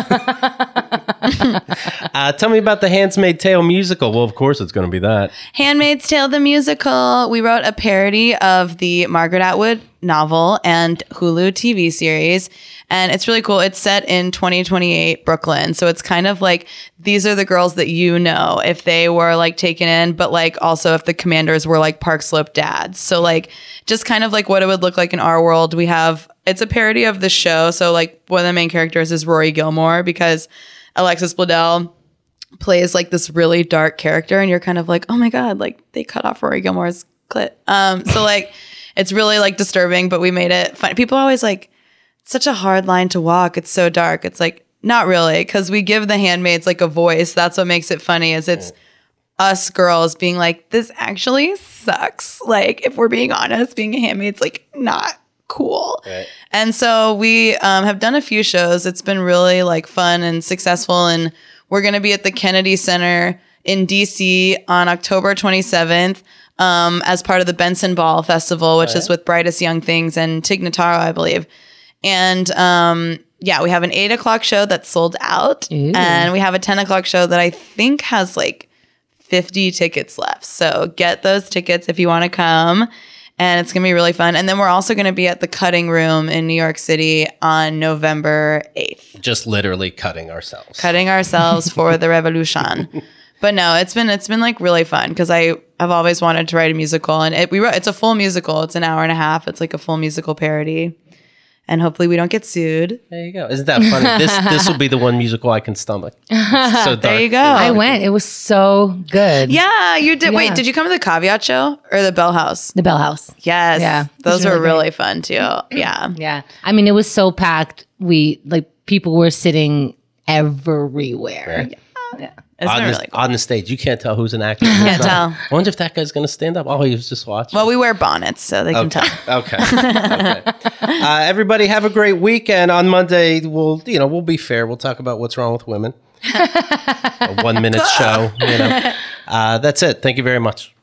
Tell me about the Handmaid's Tale musical. Well, of course it's going to be that. Handmaid's Tale, the musical. We wrote a parody of the Margaret Atwood novel and Hulu TV series. And it's really cool. It's set in 2028 Brooklyn. So it's kind of like, these are the girls that if they were like taken in, but like also if the commanders were like Park Slope dads. So like just kind of like what it would look like in our world. It's a parody of the show. So like one of the main characters is Rory Gilmore, because Alexis Bledel plays like this really dark character. And you're kind of like, oh my God, like they cut off Rory Gilmore's clit. So like, it's really like disturbing, but we made it fun. People are always like, such a hard line to walk. It's so dark. It's like, not really, because we give the handmaids like a voice. That's what makes it funny, is it's us girls being like, this actually sucks. Like, if we're being honest, being a handmaid's like not cool. Right. And so we have done a few shows. It's been really like fun and successful. And we're going to be at the Kennedy Center in DC on October 27th as part of the Benson Ball Festival, which is with Brightest Young Things and Tig Notaro, I believe. And we have an 8:00 show that's sold out. Ooh. And we have a 10:00 show that I think has like 50 tickets left. So get those tickets if you want to come. And it's going to be really fun. And then we're also going to be at the Cutting Room in New York City on November 8th. Just literally cutting ourselves. Cutting ourselves for the revolution. But no, it's been like really fun because I have always wanted to write a musical. And it's a full musical. It's an hour and a half. It's like a full musical parody. And hopefully we don't get sued. There you go. Isn't that funny? This will be the one musical I can stomach. It's so There you go. I went. It was so good. Yeah, you did. Yeah. Wait, did you come to the Caveat show or the Bell House? The Bell House. Yes. Yeah, Those it was were really really fun too. Yeah. Yeah. I mean, it was so packed. People were sitting everywhere. Right. Yeah. It's been really cool. On the stage, you can't tell who's an actor. Can't tell. I wonder if that guy's going to stand up. Oh, he was just watching. Well, we wear bonnets, so they can tell. Okay. Everybody have a great weekend. On Monday, we'll be fair. We'll talk about what's wrong with women. A 1-minute show. That's it. Thank you very much.